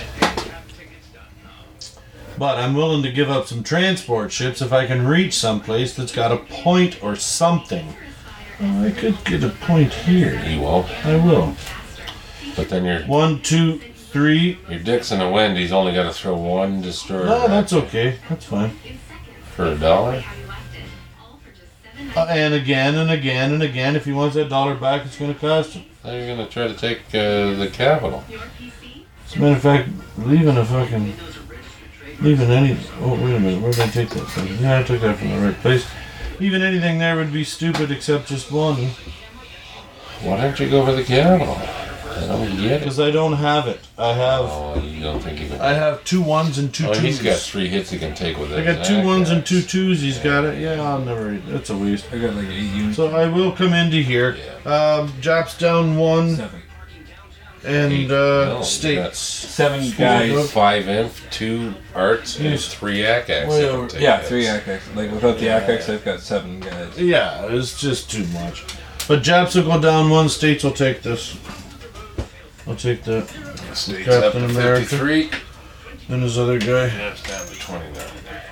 But I'm willing to give up some transport ships if I can reach someplace that's got a point or something. Oh, I could get a point here. You won't. I will. But then your One, two, three. your Dixon and Wendy's only got to throw one destroyer No, that's okay. That's fine. for a dollar. Uh, and again and again and again, if he wants that dollar back, it's going to cost him. Now you're gonna try to take uh, the capital. As a matter of fact, leaving a fucking. Leaving any. Oh, wait a minute. Where did I take that from? Yeah, I took that from the right place. Leaving anything there would be stupid except just one. Why don't you go for the capital? I don't get it. Because I don't have it. I have. Oh, you don't think you can? I have two ones and two Oh, twos. he's got three hits he can take with it. I got two ones and two twos. He's got it. Yeah, I'll never. That's a waste. I got like eight units. So I will come into here. Um, Japs down one Seven. and Eight. uh, No, you states. Seven Four. guys. Five inf, two arts, and Yes. three akax. Way that can over- take Yeah, hits. three Akex. Like without the Yeah. Akex, I've got seven guys. Yeah, it's just too much. But Japs will go down one. States will take this. I'll take that. States Captain up to America. fifty-three. And his other guy. That's down to twenty-nine.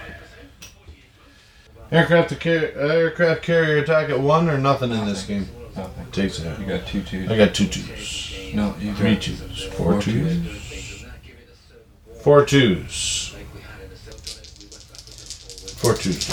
Aircraft to car- uh, aircraft carrier attack at one or nothing in this game. Nothing. Takes it out. You got two twos. I got two twos. No, you got Three twos. Four four twos. Four twos. Four twos.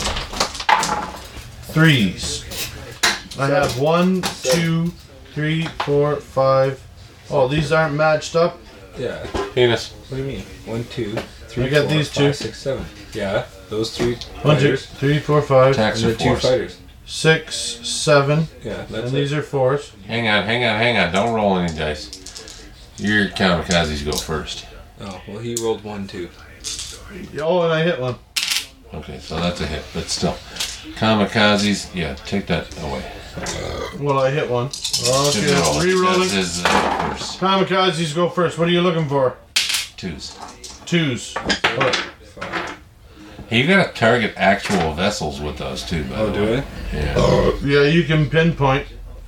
Threes. I have one, two, three, four, five. Oh, these aren't matched up? Yeah. Penis. What do you mean? One, two, three, I got four, these five, two. six, seven. Yeah, those three One, two, fighters three, four, five, Tax and or the two force. fighters. six, seven. Yeah, And that's these it. are fours. Hang on, hang on, hang on. Don't roll any dice. Your kamikazes go first. Oh, well, he rolled one, two. Oh, and I hit one. Okay, so that's a hit, but still. Kamikazes, yeah, take that away. Well, I hit one. Should Okay, roll it. re-rolling. This is uh, first. Kamikazes go first. What are you looking for? Twos. Twos. Oh, Hey, you gotta target actual vessels with those too, by Oh, the do way. it? Yeah. yeah, you can pinpoint.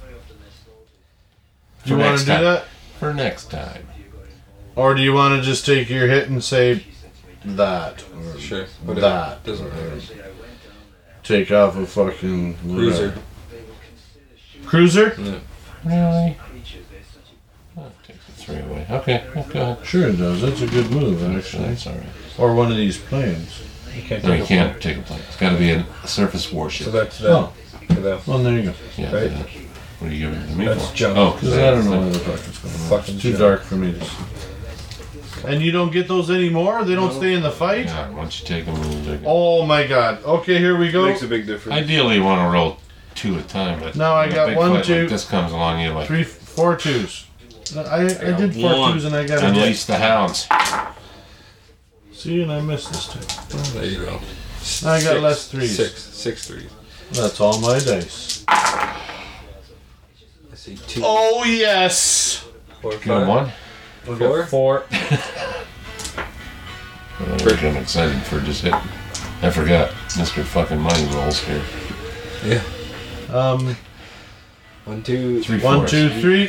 Do you For want next to do time. that? For next time. Or do you want to just take your hit and say that? Or Sure. But that. it doesn't matter. Take off a fucking Cruiser. whatever. Cruiser? Yeah. Really? Oh, take the three away. Okay, well, go ahead. Sure it does. That's a good move, actually. That's alright. Or one of these planes. You can't No, take you a can't take a plane. It's gotta be a surface warship. So that's Oh, that. For them. well, there you go. yeah, right. yeah. What are you giving it to me That's for? junk. Oh, Because I don't know what the fuck is going on. Fucking It's too junk. dark for me to see. And you don't get those anymore? They don't stay in the fight? Yeah, once you take them, you take them. Oh my god. Okay, here we go. Makes a big difference. Ideally, you want to roll two at a time, but Now I when a got big one, fight two, Like this comes along, you're like, Three, four twos. I, I did four one. twos and I got a hit. unleash the hounds. See, and I missed this time. There you go. I got Six. less threes. Six. Six threes. That's all my dice. I see, two, Oh yes. four, You got five. one? We'll Four? get four. Uh, I'm excited for just hitting. I forgot. Mister fucking Money Rolls here. Yeah. Um, One, two, Three, one, fours. two, three.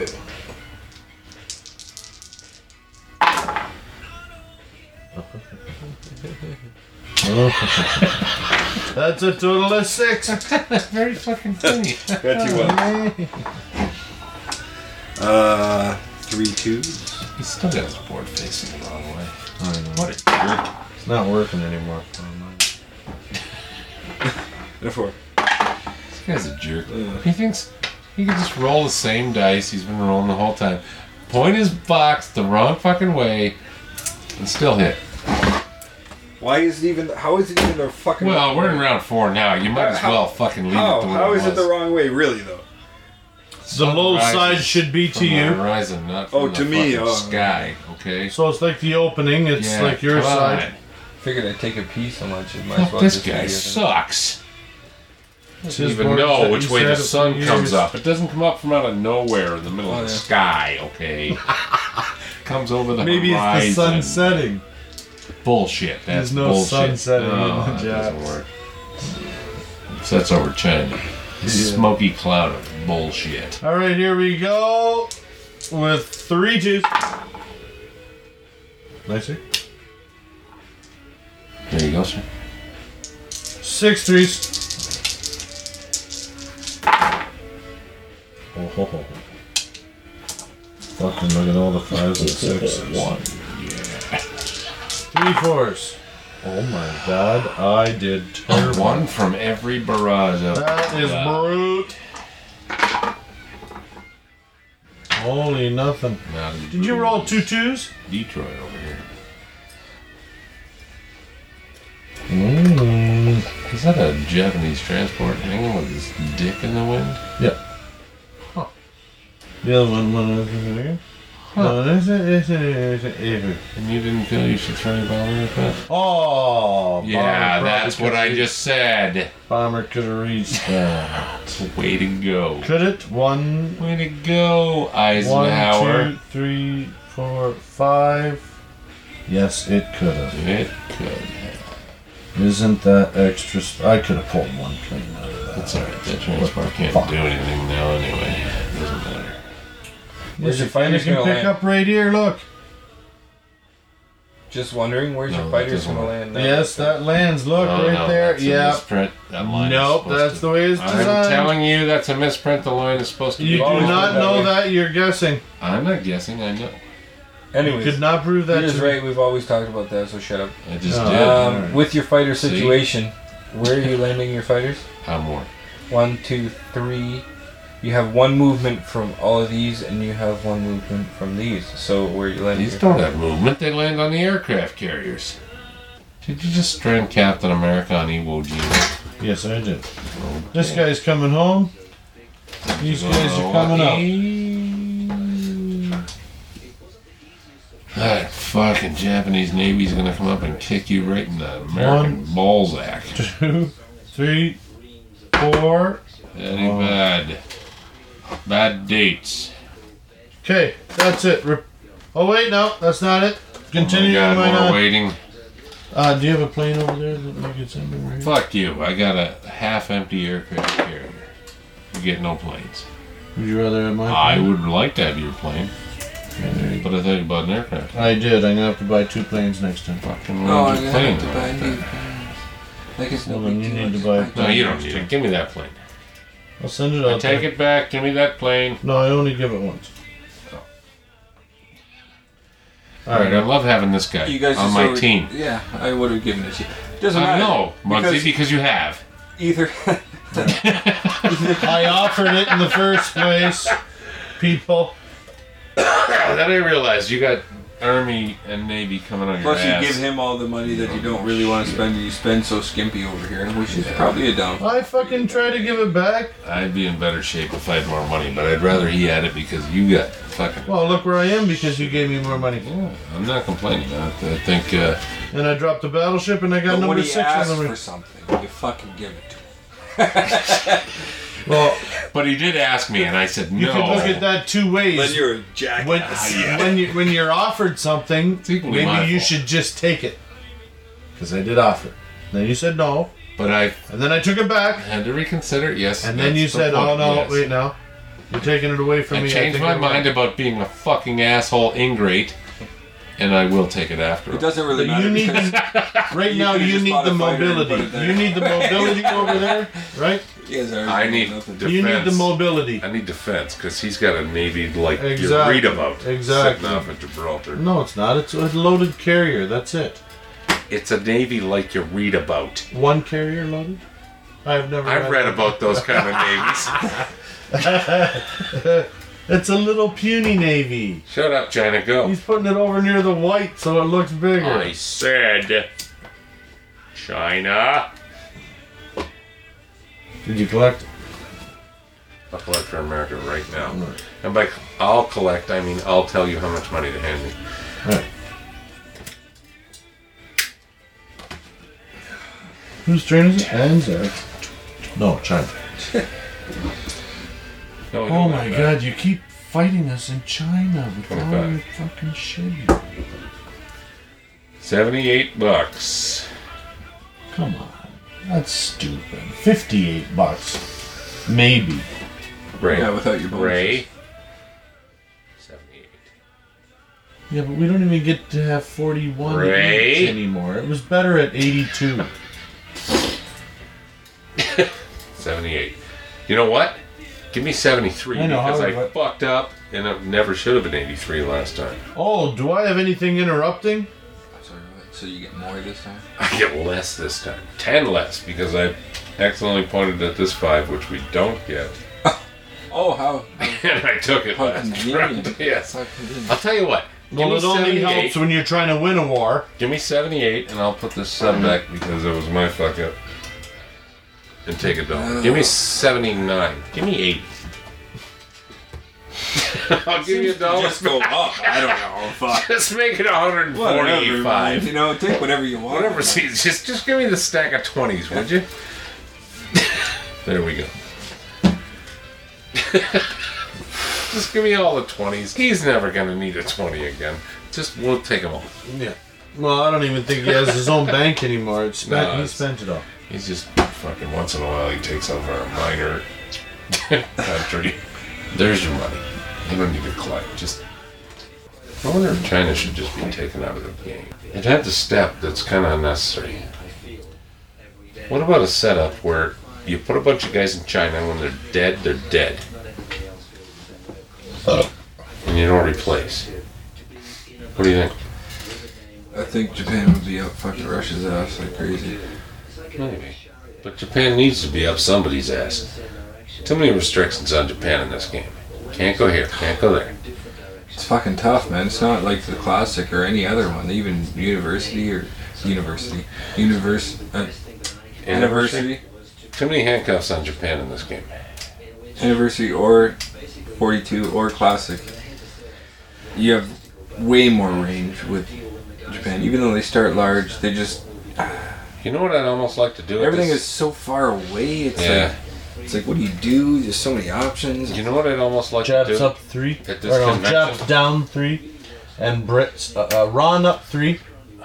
That's a total of six. Very fucking funny. Bet you will. Uh, three twos. He's still got his board facing the wrong way. I know. What a jerk. It's not working anymore. Therefore. This guy's a jerk. He thinks he can just roll the same dice he's been rolling the whole time. Point his box the wrong fucking way and still hit. Why is it even? How is it even a fucking? Well, we're in round four now. You might as How- well fucking leave How? it the way How it is it was. the wrong way? Really though. The low Rises side should be from to the you. horizon, not from Oh, the to me, fucking oh. sky. Okay. So it's like the opening. It's Yeah, like your come side. on. Figured I'd take a piece so much. It might as Fuck, well this just guy be a- sucks. It's Doesn't his even board know that which he way the said sun for comes years. up. It doesn't come up from out of nowhere in the middle Oh, of the yeah. sky. Okay. Comes over the Maybe horizon. it's the sun setting. Bullshit. That's There's no bullshit. sun setting no, in the that doesn't Japs. work. Sets over China. Smoky cloud of bullshit. All right, here we go with three twos. Nicer. There you go, sir. Six threes. Oh, ho, ho. Fucking look at all the fives and sixes. One. Three fours. Oh my god, I did terrible. One from every barrage of That is uh, brute. Holy nothing. not as Did you brute roll as two twos? Detroit over here. Mmm. Is that a Japanese transport hanging with his dick in the wind? Yep. Huh. The other one, one is again. No, this is this is And you didn't feel you should throw your bomber at that? Oh, Yeah, Bomber that's probably what I could've just said. reached- Bomber could have reached that. Way to go. Could it? One, Way to go, one, Eisenhower. two, three, four, five. Yes, it could have. It could. Isn't that extra? Sp- I could have pulled one plane out of that. That's alright. That transport can't Fuck. do anything now anyway. Doesn't matter. Where's Yes, your your fighter fighters can gonna pick land? up right here. Look. Just wondering, where's No, your that fighters doesn't gonna work. land? now? Yes, that lands. Look Oh, right no, there. that's a Yeah. misprint. That line is Nope, supposed that's to- the way it's I'm designed. telling you, that's a misprint. The line is supposed to be. You do always not been that know way. that. You're guessing. I'm not guessing. I know. Anyways, You could not prove that. Peter's to me. right. We've always talked about that, so shut up. I just Oh. did. Um, Alright. with your fighter See? situation, where are you landing your fighters? How more? One, two, three. You have one movement from all of these, and you have one movement from these. So where are you landing? These your don't fighters? have movement. They land on the aircraft carriers. Did you just strand Captain America on Iwo Jima? Yes, I did. Oh, This guy's coming home. These guys are coming up. That fucking Japanese Navy's gonna come up and kick you right in the American balls act. Two, three, four. Very Oh. bad. Bad dates. Okay, that's it. Re- oh wait, no, that's not it. Continue. Oh my God, why more not? waiting. Uh, do you have a plane over there that you could send over here? Fuck you. I got a half-empty aircraft carrier. You get no planes. Would you rather have my I plane? would like to have your plane, but I thought you bought an aircraft. I did. I'm gonna have to buy two planes next time. Fucking Oh, run I'm your gonna have plane. to buy new planes. Like it's no Well, then big you deal, need to just buy- No, you don't need it. Give me that plane. I'll send it I out. take there. it back. Give me that plane. No, I only give it once. All right, I love having this guy You guys on just my already- team. Yeah, I would have given it to you. Doesn't I matter. know, Muggsy, because because you have. either I offered it in the first place, people. Then I realized you got Army and Navy coming on your plus you ass. give him all the money that you don't really want to spend, and you spend so skimpy over here, which is probably a down. I fucking try to give it back. I'd be in better shape if I had more money, but I'd rather he had it because you got fucking. Well, look where I am because you gave me more money. Yeah, I'm not complaining. I, I think uh, And I dropped the battleship and I got But when number he six on asks the for ring. something, you fucking give it to him. Well, But he did ask me, and I said you no. can look at that two ways. Then you're a when, jackass. when you when you're offered something, equally my maybe you fault. should just take it. Because I did offer. Then you said no, But I and then I took it back, had to reconsider. Yes. and then that's you the said, point, "Oh no, yes. wait now, you're taking it away from I me." changed think my you're right." mind about being a fucking asshole ingrate, and I will take it after. It doesn't really But matter. you need because the, right you now. could've You just need bought the a fighter and mobility. put it there. You need the mobility over there, right? you guys are I need nothing. defense. You need the mobility. I need defense because he's got a navy like you Exactly. read about. Exactly. Sitting off at Gibraltar. No, it's not. It's a loaded carrier. That's it. It's a navy like you read about. One carrier loaded. I've never. I've read one. about those kind of navies. It's a little puny navy. Shut up, China. Go. He's putting it over near the white so it looks bigger. I said, China. Did you collect it? I'll collect for America right now. And by I'll collect, I mean I'll tell you how much money to hand me. Alright. Whose turn is it? Anzac. No, China. No, we Oh don't my have god, you keep fighting us in China with all twenty-five. your fucking shit. that. Seventy-eight bucks. Come on. That's stupid. fifty-eight bucks. Maybe. Ray. Yeah, without your bonuses. Ray. Seventy-eight. Yeah, but we don't even get to have forty-one Ray? each anymore. It was better at eighty-two. Seventy-eight. You know what? Give me seventy-three I know, because how- I what- fucked up and it never should have been eighty-three last time. Oh, do I have anything interrupting? Sorry, what? So you get more this time? I get less this time. Ten less because I accidentally pointed at this five, which we don't get. Oh, how, And I took it how last convenient. round. Yes. How convenient. I'll tell you what. Give Well, me it only seventy-eight. helps when you're trying to win a war. Give me seventy-eight, and I'll put this sub back because it was my fuck up. And take a dollar. Give me seventy-nine. Give me eighty. I'll give you a dollar. Just go up. I don't know. Fuck. Just make it one hundred Whatever, man. forty-five. You know, take whatever you want. Whatever. See, just just give me the stack of twenties, would you? There we go. Just give me all the twenties. He's never gonna need a twenty again. Just we'll take them all. Yeah. Well, I don't even think he has his own bank anymore. It's spent, No, he it's- spent it all. He's just fucking once in a while he takes over a minor country. There's your money. You don't need to collect. Just I wonder if China should just be taken out of the game. It had the step that's kind of unnecessary. What about a setup where you put a bunch of guys in China, when they're dead, they're dead, and you don't replace? What do you think? I think Japan would be up fucking Russia's ass like crazy. Maybe. But Japan needs to be up somebody's ass. Too many restrictions on Japan in this game. Can't go here, can't go there. It's fucking tough, man. It's not like the classic or any other one. Even university or university, universe, uh, anniversary, Too many handcuffs on Japan in this game. anniversary or forty-two or classic. You have way more range with Japan. Even though they start large, they just You know what I'd almost like to do? at everything this- is so far away. It's Yeah. like it's like what do you do? There's so many options. You know what I'd almost like to Japs do? up three. At this Or no, convention? Japs down three. And Brits. Uh, uh, Ron up three.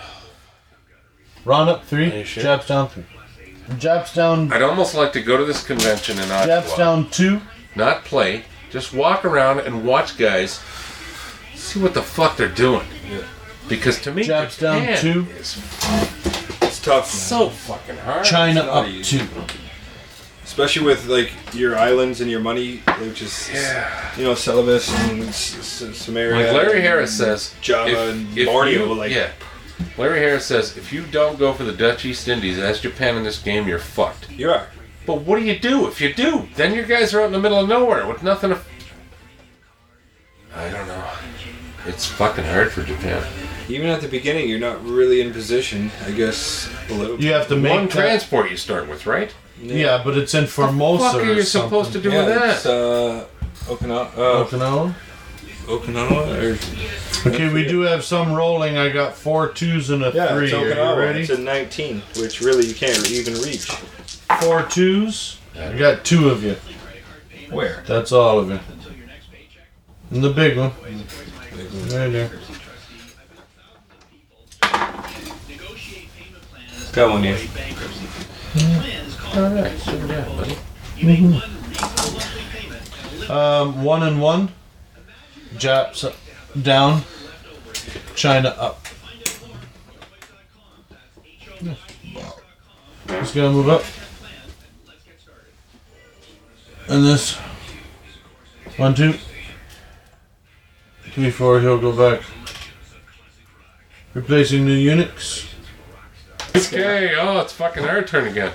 Ron up three. Are you sure? Japs down three. Japs down. I'd almost like to go to this convention in Japs Ottawa. down two. Not play, just walk around and watch guys, see what the fuck they're doing. Because to me, Japs Japan down two. is It's tough, man. so fucking hard. China It's not up easy. two. Especially with like your islands and your money, which is Yeah. you know Celebes and S- S- Samaria. Like Larry and Harris says, Java if, and if Borneo. you- like yeah. Larry Harris says, if you don't go for the Dutch East Indies as Japan in this game, you're fucked. you are. But what do you do if you do? Then your guys are out in the middle of nowhere with nothing to... I don't know. It's fucking hard for Japan. Even at the beginning, you're not really in position. I guess a little. You have to make One that- transport you start with, right? Yeah, but it's in Formosa. What the fuck are or you supposed to something. do yeah, with that? it's uh, Okinawa. Uh, Okinawa. Okinawa. Or, Okay, we do have some rolling. I got four twos and a yeah, three. it's Are you Okinawa. ready? It's a nineteen, which really you can't even reach. Four twos. I got two of you. Where? That's all of it. And the big one. Right there. Got one here. Alright, so yeah, buddy. Um, one and one. Japs up, down. China up. Just gonna move up. And this. One, two. Three, four, he'll go back. Replacing new Unix. Okay, oh, it's fucking our turn again.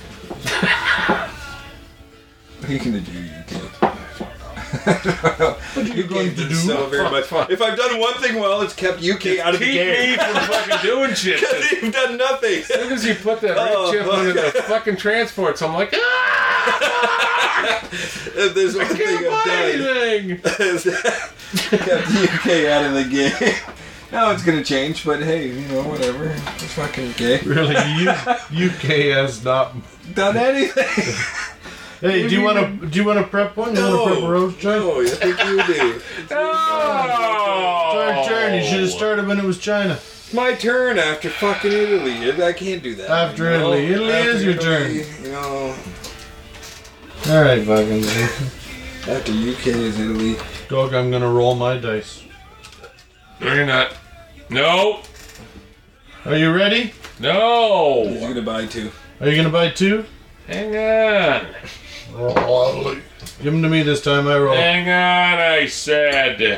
What are you gonna do, you kid? What are you going to do? So very much. If I've done one thing well, it's kept U K out of the Keep game. me from fucking doing shit. Because you've done nothing. As soon as you put that red Oh, chip fuck. under the fucking transports, I'm like, ah! If there's one I thing can't buy I've done, anything! kept the U K out of the game. Now it's gonna change, but hey, you know, whatever. It's fucking okay. Really, U- UK has not. Done anything? Hey, do you want to do you want to prep one? You want to prep a roast chart? No, I think you do. Oh! It's our turn. You should have started when it was China. My turn after fucking Italy. I can't do that. After you know? Italy. Italy is your Italy, You know, All right, fucking after U K is Italy. dog. I'm gonna roll my dice. No, you're not. No! Are you ready? He's No! gonna buy two. Are you gonna buy two? Hang on. Give them to me this time. I roll. Hang on, I said.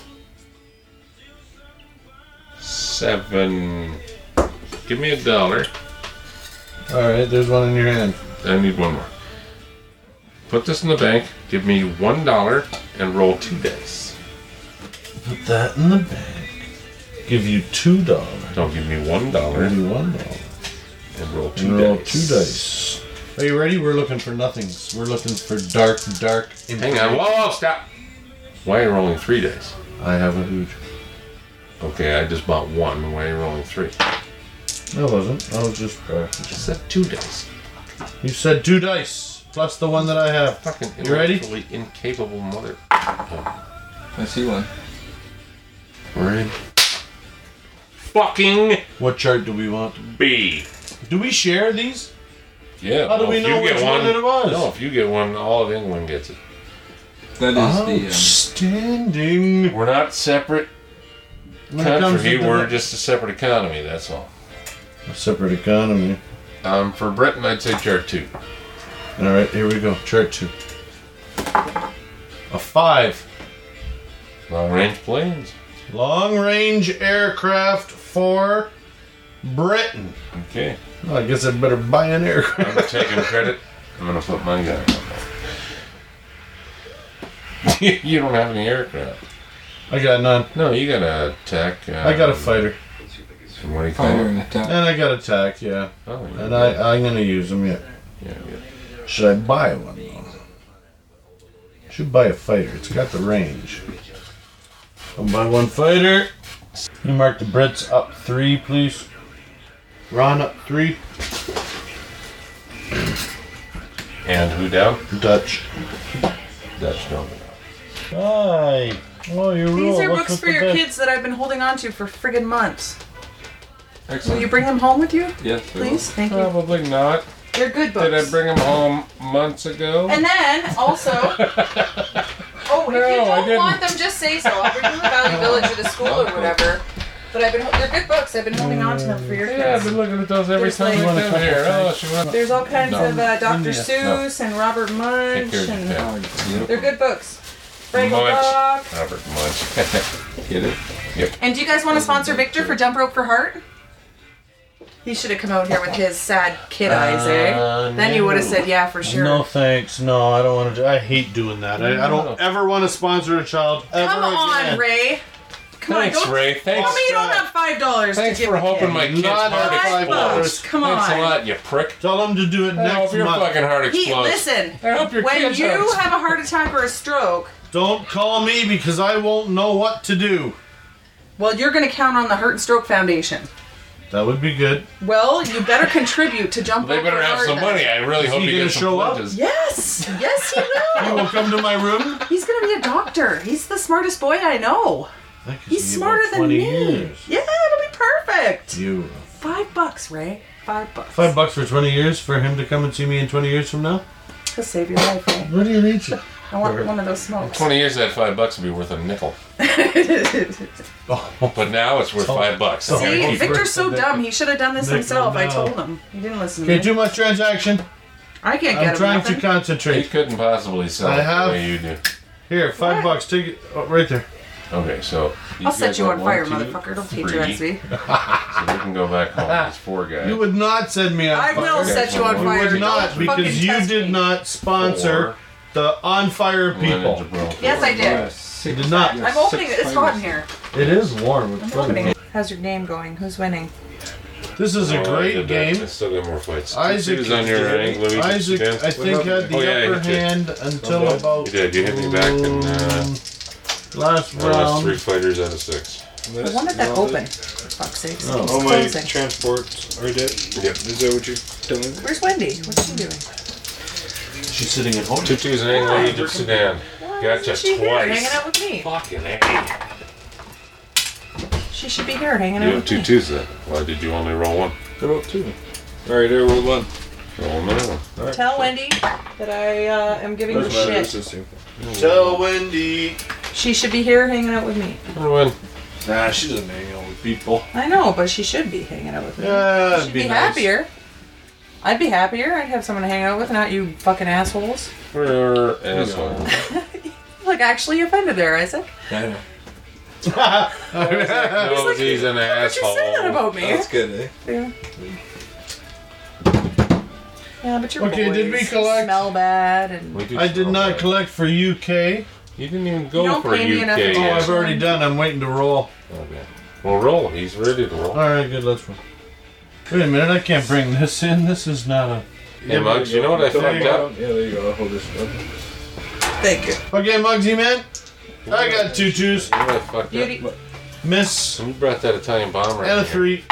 Seven. Give me a dollar. All right, there's one in your hand. I need one more. Put this in the bank. Give me one dollar and roll two dice. Put that in the bag. Give you two dollars. Don't give me one dollar Give you one dollar. and roll two And roll dice. two dice. Are you ready? We're looking for nothings. We're looking for dark, dark. Hang on. Whoa, whoa, stop. Why are you rolling three dice? I have a hoot. Okay, I just bought one. Why are you rolling three? I wasn't. I was just practicing. Just said two dice. You said two dice plus the one that I have. Fucking You ready? intellectually incapable mother. I see one. We're in. Fucking What chart do we want? B. Do we share these? Yeah. How do well, we if know you get which one it was? No, if you get one, all of England gets it. That is Outstanding. We're not separate When it comes country. to We're the- just a separate economy. That's all. a separate economy. Um, for Britain, I'd say chart two. All right, here we go. Chart two. A five. Long range planes. Long range aircraft for Britain. Okay. Well, I guess I better buy an aircraft. I'm taking credit. I'm gonna put my gun on that. You don't have any aircraft. I got none. No, you got a tech. Um, I got a fighter. And what do you call Fighter it? in the top. And I got a tac, yeah. Oh, yeah. And I, I'm going to use them, yeah. Yeah, yeah. Should I buy one, though? Should buy a fighter. It's got the range. I'll buy one fighter. You mark the Brits up three, please. Ron up three. And who down? Dutch. Dutch down. Hi. Oh, you These roll. are What's books with for the your bed? kids that I've been holding on to for friggin' months. Will Excellent. you bring them home with you, Yes, I will. please? Thank you. Probably not. They're good books. Did I bring him home months ago? And then also, oh, if No, you I don't didn't. want them, just say so. I'll bring them to Valley Village or the school or whatever. But I've been, they're good books. I've been holding on to them for your Yeah, I've kids. been looking at those every There's time like- I Want a come couple here. Oh, things? she went. There's all kinds No. of uh, Doctor India. Seuss and Robert Munch, Take care of and your Oh, pen. it's beautiful. they're good books. Fraggle Munch. Rock. Robert Munch. Get it? And do you guys want to sponsor Victor for Jump Rope for Heart? He should have come out here with his sad kid eyes, eh? Uh, Then you would have said yeah for sure. No thanks. No, I don't want to. Do, I hate doing that. I, I No. don't ever want to sponsor a child ever Come on, again. Ray. Come Thanks, on, don't Ray. Thanks. tell me you don't have five dollars to Thanks give for a hoping kid. my kid's Not heart five Five explodes. bucks. Come Thanks on. a lot, you prick. Tell them to do it I hope next your month. fucking heart He, explodes. listen, I hope your when kid's you heart explodes. have a heart attack or a stroke, Don't call me because I won't know what to do. well, you're going to count on the Heart and Stroke Foundation. That would be good. Well, you better contribute to jump. They Rope better for have Heart some then. money. I really Is hope he he gonna gets some show up? pledges. Yes, yes, he You will. will come to my room. He's gonna be a doctor. He's the smartest boy I know. That could He's be smarter about than twenty me. years. Yeah, it'll be perfect. You. Five bucks, Ray. Five bucks. Five bucks for twenty years for him to come and see me in twenty years from now? He'll save your life, Ray. What do you need to? I want one of those smokes. Twenty years, that five bucks would be worth a nickel. Oh, But now it's worth So- five bucks. so- See, Sorry. Victor's so dumb. He should have done this Nickel himself. I now. told him. He didn't listen to okay, me. too much transaction. I can't get I'm him trying nothing. to He concentrate. couldn't possibly sell I it have- the way you do. Here, five What? bucks. Take it oh, right there. Okay, so these I'll set guys you want on fire, one, two, motherfucker. Don't teach three. your X V. So we can go back home. There's four guys. You would not send me on I fire. will set you on You fire. You would not, Don't because fucking you test did me. not sponsor the on fire One in people. Gibraltar. Yes, I did. You did not. I'm opening it. It's hot in here. It is warm. It's I'm fucking opening hot. it. How's your game going? Who's winning? This is a Oh, I great did that. I game. still got more fights. Isaac, Two twos on your rank, Louis. Isaac, against- I think, had the Oh, yeah, upper he did. hand until Okay. about You did. You hit me back in, uh, last Well, that's three round. fighters out of six. I wanted that open. For fuck's sake. Oh. It's All my closing. transports are dead. Yep. Is that what you're telling me? Where's Wendy? What's she doing? She's sitting at home. Two twos and angle, you just sit down. Why Gotcha isn't she here twice. hanging out with me? Fucking A. She should be here hanging You out have with two me. twos then. Why did you only roll one? I wrote two. Alright, there, roll one. Roll another one. Tell Wendy that I uh, am giving her Doesn't matter, it's shit. the same. Tell Wendy. She should be here hanging out with me. I win. Nah, she doesn't hang out with people. I know, but she should be hanging out with me. Yeah, She'd it'd be, be nice. happier. I'd be happier. I'd have someone to hang out with, not you fucking assholes. We're assholes. Like, actually offended there, Isaac. I know. Knows he's an Why would you asshole. say that about me? That's good, eh? Yeah. Yeah, but your Okay, boys did we collect- smell bad and We do I did smell not bad. collect for U K. You didn't even You go don't for pay me enough U K. Oh, attention. yet. I've already done. I'm waiting to roll. Okay. Well, roll. He's ready to roll. All right, good. Let's roll. Wait a minute. I can't bring this in. This is not a. Hey, Muggs, you know what I Don't fucked hang up? out. Yeah, there you go. I'll hold this up. thank you. Okay, Muggsy man. I got two twos. You know what I fucked Beauty. up? Miss You brought that Italian bomb right and a here. three.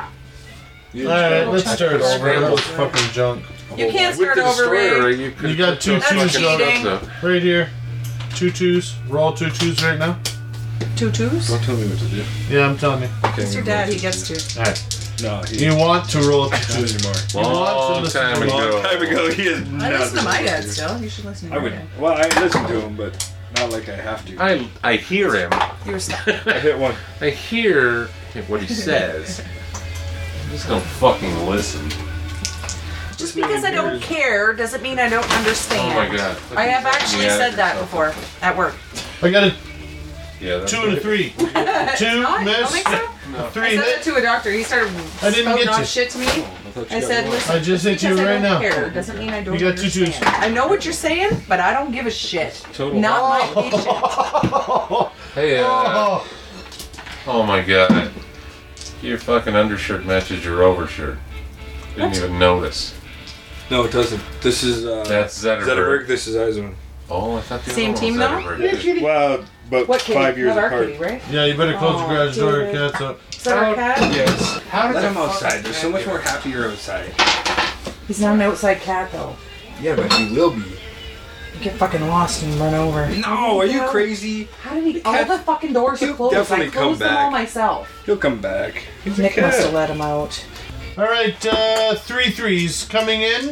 You All right, We'll let's check start it out. over. That was fucking junk. You can't With start the over, destroyer, Ray. you, could You got put two some twos. fucking Cheating. stuff, though. Right here. Two twos. Roll two twos right now. Two twos? Don't tell me what to do. Yeah, I'm telling you. Okay, It's your dad, he gets to. All right. No, he You want to roll two not twos. anymore. You want to Long listen time to me. ago. Long time ago, he is I not. listen to my dad still. You should listen to I your would. dad. Well, I listen to him, but not like I have to. I I hear him. You were stuck. I hit one. I hear what he says. I just don't fucking listen. Just because I don't care doesn't mean I don't Oh understand. my god. I have actually Yeah. said that before at work. I got a Yeah, that's two and a right. three. Two, Not? I miss. don't think so. No. Three I said hit. that to a doctor. He started I didn't spouting get off you. shit to me. I thought you I got said, one. listen, I just hit because you I right don't now. care doesn't mean I don't You got two understand. twos. I know what you're saying, but I don't give a shit. Total. Not my patient. Hey, uh, Oh, oh my god. Your fucking undershirt matches your overshirt. Didn't What? even notice. No, it doesn't. This is uh, That's Zetterberg. Zetterberg. This is Eisman. Oh, I thought the Same other team, one though? was Zetterberg. Well, but What kitty? five years Not our apart. kitty, right? yeah, you better close the Oh, garage door. David. Cat's up. Is that our cat? Yes. How did Let the him fuck outside. did There's that so much get- more happier outside. He's not an outside cat, though. Yeah, but he will be. You get fucking lost and run over. No, are you crazy? How did he? The All cat- the fucking doors are He'll closed. I definitely come closed them all back. myself. He'll come back. He's a Nick must have cat. let him out. All right, uh, three threes coming in.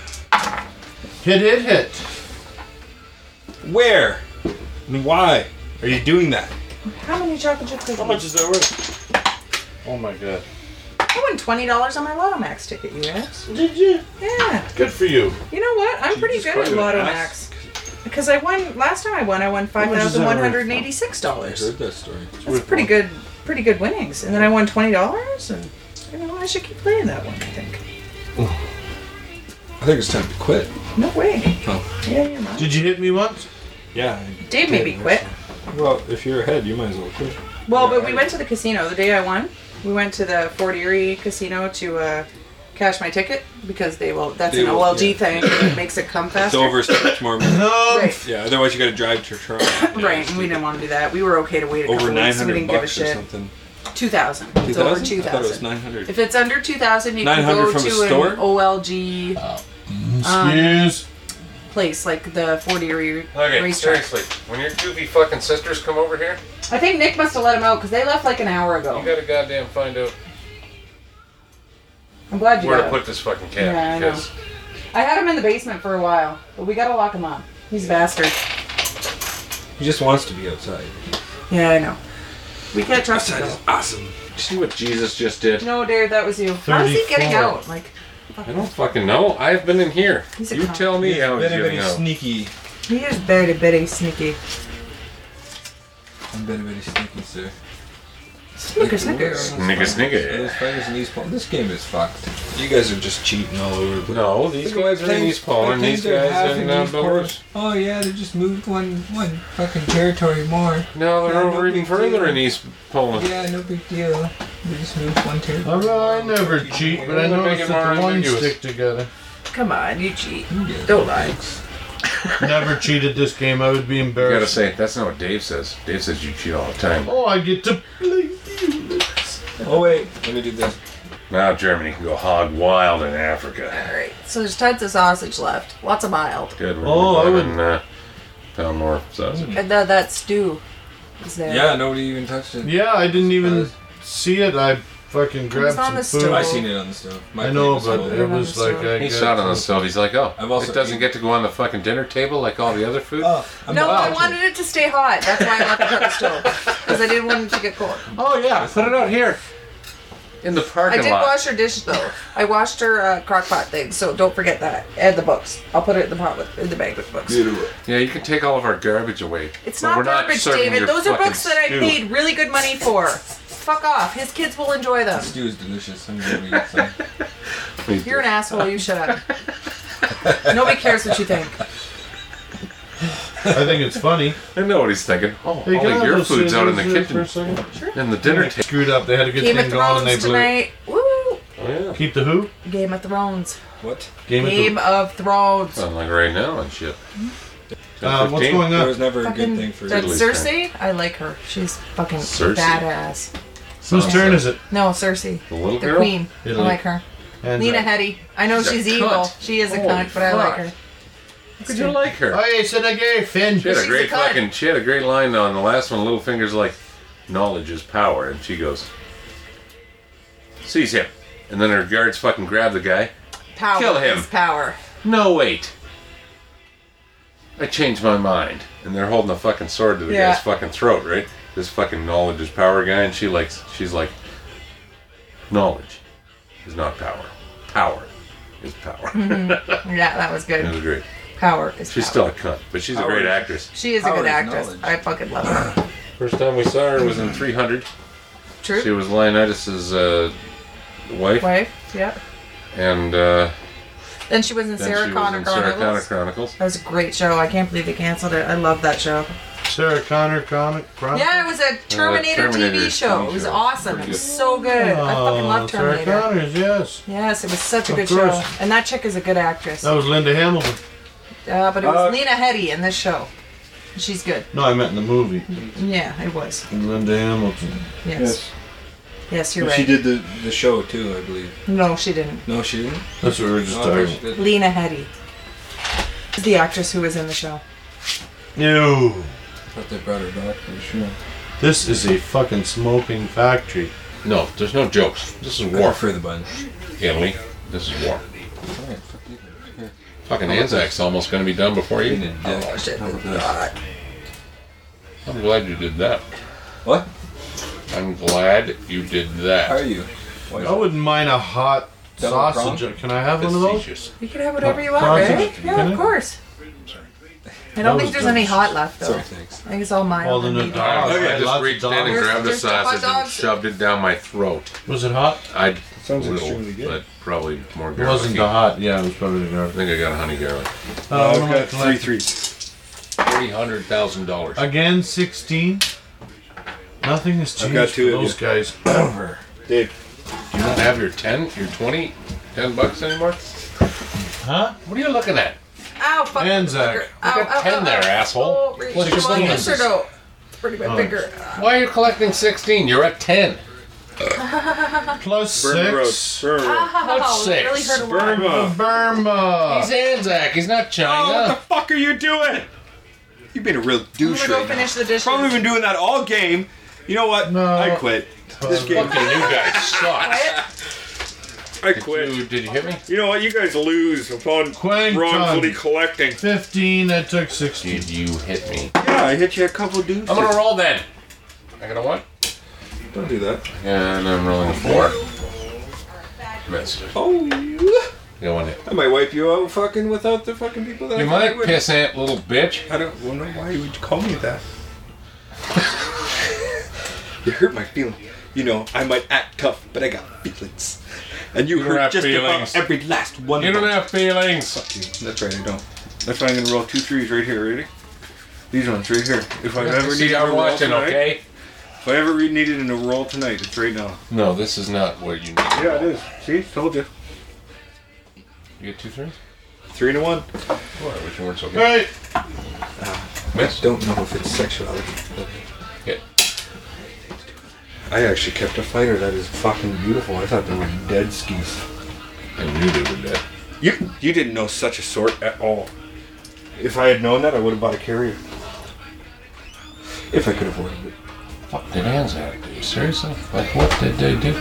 Hit, hit, hit. Where? And why are you doing that? How many chocolate chip cookies? How much is that worth? Oh my god. I won twenty dollars on my Lotto Max ticket, you ass. Did you? Yeah. Good for you. You know what? I'm pretty Jesus good at Christ, Lotto ass. Max. Because I won last time I won, I won five much is thousand that one worth? hundred and eighty-six I dollars. heard that story. That's pretty good, pretty good winnings. And then I won twenty dollars, and you know I should keep playing that one. I think. I think it's time to quit. No way. Oh. Yeah, you're not. Did you hit me once? Yeah. Dave made me quit. Well, if you're ahead, you might as well quit. Well, but we went to the casino the day I won. We went to the Fort Erie casino to uh, cash my ticket because they will. That's They an will, O L G yeah. thing. It makes it come It's faster. over so much more. money. No. Right. Yeah, otherwise you got to drive to Toronto. Right, and we didn't want to do that. We were okay to wait a couple Over nine weeks. So we hundred didn't give a bucks or shit. something. two thousand. It's over two I thought it was thousand. nine hundred. If it's under two thousand, you can nine hundred go from to a store? an O L G Excuse. place, like the forty area Okay, racetrack. seriously, when your goofy fucking sisters come over here, I think Nick must have let him out because they left like an hour ago. you gotta goddamn find out I'm glad you where got to it. put this fucking cat. Yeah, I know. because I had him in the basement for a while, but we gotta lock him up. He's a bastard. He just wants to be outside. Yeah, I know. We can't trust him Outside though. is awesome. see what Jesus just did? No, Dave, that was you. How is he getting thirty-four. out? Like, I don't fucking know. I've been in here. He's a You con- tell me He's how he's very, getting very out. sneaky. he is very, very sneaky. I'm very, very sneaky, sir. Snicker, snicker. Snicker, snicker. Those fighters in East Paul. This game is fucked. You guys are just cheating all over the place. No, these Look at guys my are in planes- East Poland, my these planes are guys half in in uh, East Poland. Belarus. Oh yeah, they just moved one one fucking territory more. No, they're Yeah, over no even big further deal. in East Poland. Yeah, no big deal. They just moved one territory. I, well, I never cheat, but I They're noticed making that the more ones ambiguous. stick together. Come on, you cheat. Yeah. Don't lie. Never cheated this game. I would be You gotta embarrassed. say, that's not what Dave says. Dave says you cheat all the time. Oh, I get to play. Oh wait, let me do this. Now Germany can go hog wild in Africa. Alright, so there's tons of sausage left. Lots of mild. Good. We're Oh, I having uh, pound more sausage. And that, that stew is there. Yeah, nobody even touched it. Yeah, I didn't even see it. I fucking grabbed on some the food. stove. I seen it on the stove. My I know, plate was but full. it was like I He got saw it on the some- stove. He's like, oh, I've also it doesn't eaten- get to go on the fucking dinner table like all the other food. Oh, I'm No, not I touching wanted it to stay hot. That's why I left it on the stove. Because I didn't want it to get cold. Oh yeah, put it out here in the I parking did lot. wash her dish though. I washed her uh, crock pot thing, so don't forget that. And the books. I'll put it in the pot with in the bag with books. Yeah, you can take all of our garbage away. It's but not we're garbage, serving David. your Those are fucking books that I stew. paid really good money for. Fuck off. His kids will enjoy them. Stew is delicious. I'm gonna eat some. Me You're an too. asshole. You shut up. Nobody cares what you think. I think it's funny. I know what he's thinking. Oh, Hey, can I all have your those food's out in the scissors there kitchen, for a second? in the dinner table. Screwed up. They had a good Game of thing going and they Thrones blew. tonight. Woo! Oh yeah. Keep the who? Game of Thrones. What? Game, Game of Thrones. Well, like right now and shit. Uh, what's going There on? was never a Fucking good thing for that Italy's Cersei. I like her. She's fucking Cersei? badass. Whose turn is it? No, Cersei, The little the girl? queen. Italy. I like her. And Lena uh, Headey. I know She's a she's cunt. evil. She is a Holy cunt, but I like fuck. her. How could you like her? Oh, yeah, said I gave Finn. She had a She's great a cunt. fucking. She had a great line on the last one. Littlefinger's like, "Knowledge is power," and she goes, sees him, and then her guards fucking grab the guy. Power Kill him. is power. No, wait. I changed my mind, and they're holding a fucking sword to the Yeah. guy's fucking throat, right? This fucking knowledge is power guy, and she likes. She's like, knowledge is not power. Power is power. Yeah, that was It good. was great. Power is She's power. still a cunt, but she's a Power great is- actress. She is a Power good is actress. knowledge. I fucking love her. First time we saw her was in three hundred. True. She was Leonidas' uh, wife, Wife. Yeah. and uh, Then she was in then Sarah she Connor was in Sarah Connor Chronicles. Chronicles. That was a great show. I can't believe they canceled it. I love that show. Sarah Connor comic. Yeah, it was a Terminator, T V Terminator show. T V It was show. awesome. Pretty It was good. so good. I fucking love Sarah Terminator. Connors, yes. Yes, it was such a Of good course. show. And that chick is a good actress. That was Linda Hamilton. Uh, but it was Uh, Lena Headey in this show. She's good. No, I meant in the movie. Yeah, it was. Linda Hamilton. Yes. Yes, you're She right. did the the show too, I believe. No, she didn't. No, she didn't. That's what we were just Oh, I thought talking she did. Lena Headey is the actress who was in the show. No. I thought they brought her back for sure. This is a fucking smoking factory. No, there's no jokes. This is I war. prefer the bun. Italy. This is war. Alright, fuck you. Here. Fucking Anzac's almost going to be done before Eating you. a dick. Oh shit! How about this? I'm glad you did that. What? I'm glad you did How are that. you? Why is I wouldn't mind a hot Double sausage. Can I have one of those? Facetious. You can have whatever you want, Sausage, right? Yeah, can I? of course. I That don't was think there's any delicious. hot left though. Sorry, thanks. I think it's all mild. Well, then and the medium. dog. I Lots just of reached in dogs. and grabbed the There's the hot sausage and dogs. shoved it down my throat. Was it hot? I Sounds little, extremely good. but probably more It garlic. wasn't the hot. Yeah, it was probably the I garlic. think I got a honey garlic. Uh, Uh, what I've am I got three collecting? threes. Three hundred thousand dollars. Again, sixteen. Nothing has I've changed got two for of those you. guys ever. Dave, Do you not have your ten, your twenty, ten bucks anymore? Huh? What are you looking at? Ow, fuck. Anzac. Ow, You got ow, ten ow, there, ow. asshole. Oh, reach. What's your Come on, plan? yes or no? Pretty my Oh. finger. Why are you collecting sixteen? You're at ten. Plus Burma Road. six. Burma Road. Oh, six? really hurt a lot. Burma. Burma. He's Anzac. He's not Oh, China. what the fuck are you doing? You've been a real I'm douche gonna go right now. finish the dishes. Probably been doing that all game. You know what? No. I quit. This game. Fucking you guys suck. I Did quit. you, did you hit me? You know what? You guys lose upon Quang wrongfully Tung. collecting. fifteen, that took sixteen. Did you hit me? Yeah, I hit you a couple dudes. I'm gonna roll then. I got a what? Don't do that. And I'm rolling a four. Missed. Oh, Go on it. I might wipe you out fucking without the fucking people that You I thought I might would. piss ant little bitch. I don't well, no, why would you call me that? You hurt my feelings. You know, I might act tough, but I got feelings. And you, You don't hurt have just feelings. about every last one You of don't them. have feelings. Fuck you. That's right, I don't. That's why I'm gonna roll two threes right here, ready? These ones right here. If I ever See, needed a I'm roll watching, tonight, okay? if I ever re- needed in a roll tonight, it's right now. No, this is not what you need. Yeah, it is. See, told you. You get two threes? Three and a one. Boy, I wish you weren't so good. Right. Miss. Don't know if it's sexuality. Hit. I actually kept a fighter that is fucking beautiful. I thought they were dead skis. I knew they were dead. You you didn't know such a sort at all. If I had known that, I would have bought a carrier. If I could afford it. What did Anzac do? Seriously? Like, what did they do?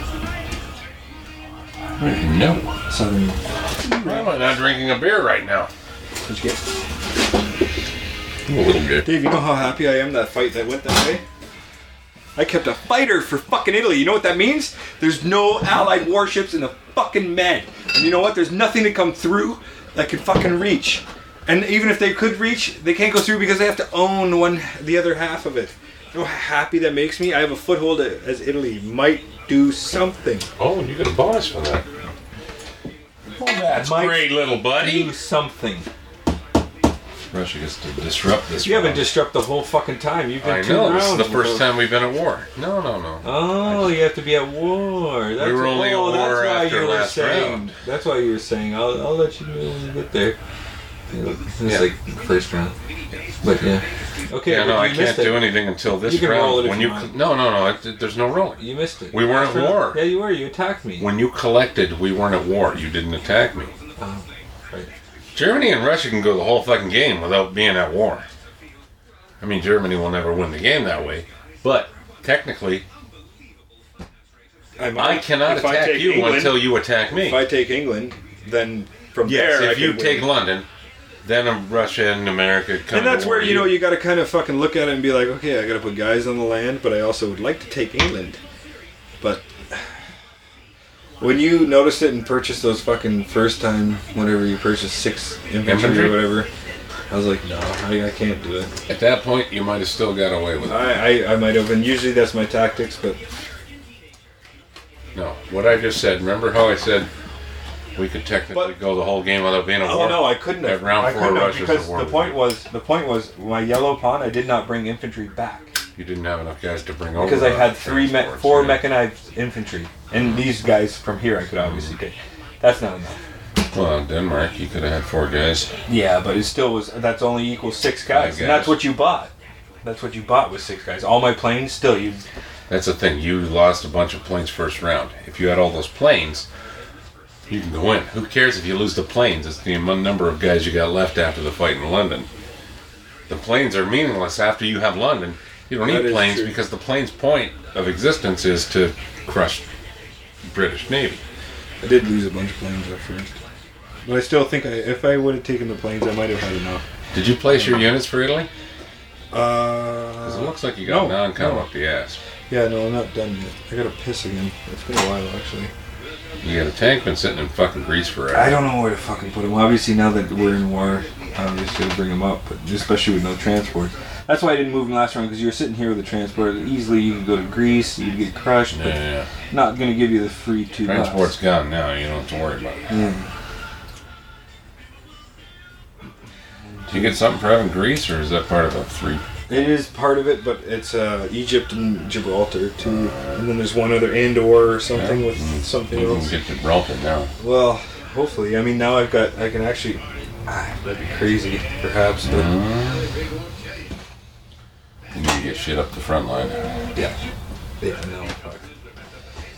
I don't even know. Southern. Why am I not drinking a beer right now? What'd you get? I'm a little good. Dave, you know how happy I am that fight that went that way? I kept a fighter for fucking Italy. You know what that means? There's no Allied warships in the fucking Med. And you know what? There's nothing to come through that could fucking reach. And even if they could reach, they can't go through because they have to own one, the other half of it. You know how happy that makes me? I have a foothold as Italy might do something. Oh, and you get a bonus for that. Oh, that's Mike, great, little buddy. Do something. Russia gets to disrupt this. You haven't round. disrupted the whole fucking time. You've been I two know. rounds. This is the first before. time we've been at war. No, no, no. Oh, you have to be at war. That's were only at oh, war that's why after you were last saying. round. That's why you were saying. I'll, I'll let you know when you get there. It's Yeah. like first round. But yeah. Okay. Yeah, but no, you I missed can't it. do anything until this You can round. roll it if when you you, want. no, no, no. It, there's no rolling. You missed it. We weren't Last at round. war. Yeah, you were. You attacked me. When you collected, we weren't at war. You didn't attack me. Oh, right. Germany and Russia can go the whole fucking game without being at war. I mean, Germany will never win the game that way, but technically, I, I might- cannot if I attack take you England, until you attack me. If I take England, then from Yes, there, if I you can take win. London, then Russia and America come And that's to war. where, you know, you got to kind of fucking look at it and be like, okay, I got to put guys on the land, but I also would like to take England. But when you noticed it and purchased those fucking first time, whenever you purchased six infantry, Infantry? or whatever, I was like, no, I, I can't do it. At that point, you might have still got away with it. I, I, I might have, and usually that's my tactics, but No, what I just said. Remember how I said we could technically But- go the whole game without being at war? oh no, I couldn't have. At round I four, couldn't have, Russia's because at war the with point you. was the point was my yellow pawn. I did not bring infantry back. You didn't have enough guys to bring over. Because I uh, had three, me- transports, four yeah. mechanized infantry, and these guys from here I could obviously take. That's not enough. Well, in Denmark, you could have had four guys. Yeah, but it still was. That's only equals six guys, Five and that's guys. what you bought. That's what you bought was six guys. All my planes, still you. That's the thing. You lost a bunch of planes first round. If you had all those planes, you can go in. Who cares if you lose the planes? It's the amount- number of guys you got left after the fight in London. The planes are meaningless after you have London. You don't That need is planes true. because the plane's point of existence is to crush British Navy. I did lose a bunch of planes at first, but I still think I, if I would have taken the planes, I might have had enough. Did you place your units for Italy? Because Uh, it looks like you got no, non-com no. up the ass. yeah, no, I'm not done yet. I gotta piss again. It's been a while actually. You got a tank been sitting in fucking Greece forever. I don't know where to fucking put them. Obviously, now that we're in war, obviously to bring them up, but especially with no transport. That's why I didn't move them last round, because you were sitting here with a transport. Easily, you could go to Greece, you'd get crushed, Yeah, but yeah. not going to give you the free two bucks. Transport's gone now. You don't have to worry about it. Yeah. Do you get something for having Greece, or is that part of a three? It is part of it, but it's uh, Egypt and Gibraltar too, and then there's one other Andor or something Yeah. with something You else. can get Gibraltar now. Well, hopefully. I mean, now I've got. I can actually. Ah, that'd be crazy, perhaps, but You need to get shit up the front line. yeah, yeah, no.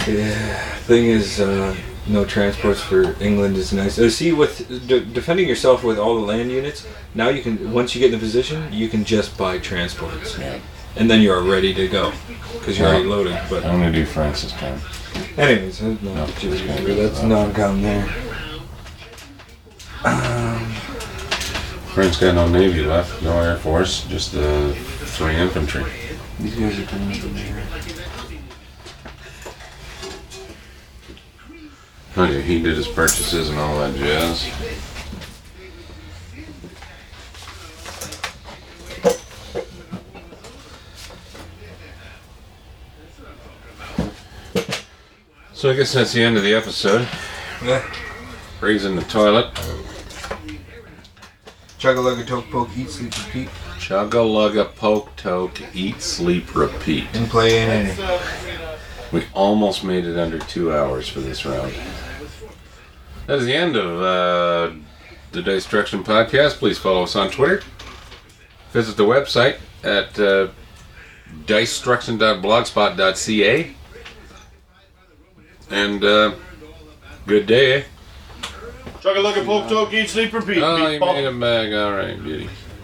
Yeah. Thing is, uh, no transports for England is nice. Uh, see, with de- defending yourself with all the land units, now you can. Once you get in the position, you can just buy transports, Yeah. and then you're ready to go because you're already loaded. But I'm gonna do France this time. anyways, that's no, No, that's non-com there. France got no navy left, no air force, just the three infantry. These guys are coming from here. Oh yeah, he did his purchases and all that jazz. So I guess that's the end of the episode. Yeah. Ray's in the toilet. Chug-a-lug, toke, poke, eat, sleep, repeat. Chugga-lugga, poke, toke, eat, sleep, repeat. And play in any. We almost made it under two hours for this round. That is the end of uh, the Dice Destruction podcast. Please follow us on Twitter. Visit the website at uh, dice destruction dot blogspot dot c a. And uh, good day, eh? Chug a lug a poke, toke, eat, sleep, repeat. Oh, you Meatball. made a bag. All right, beauty.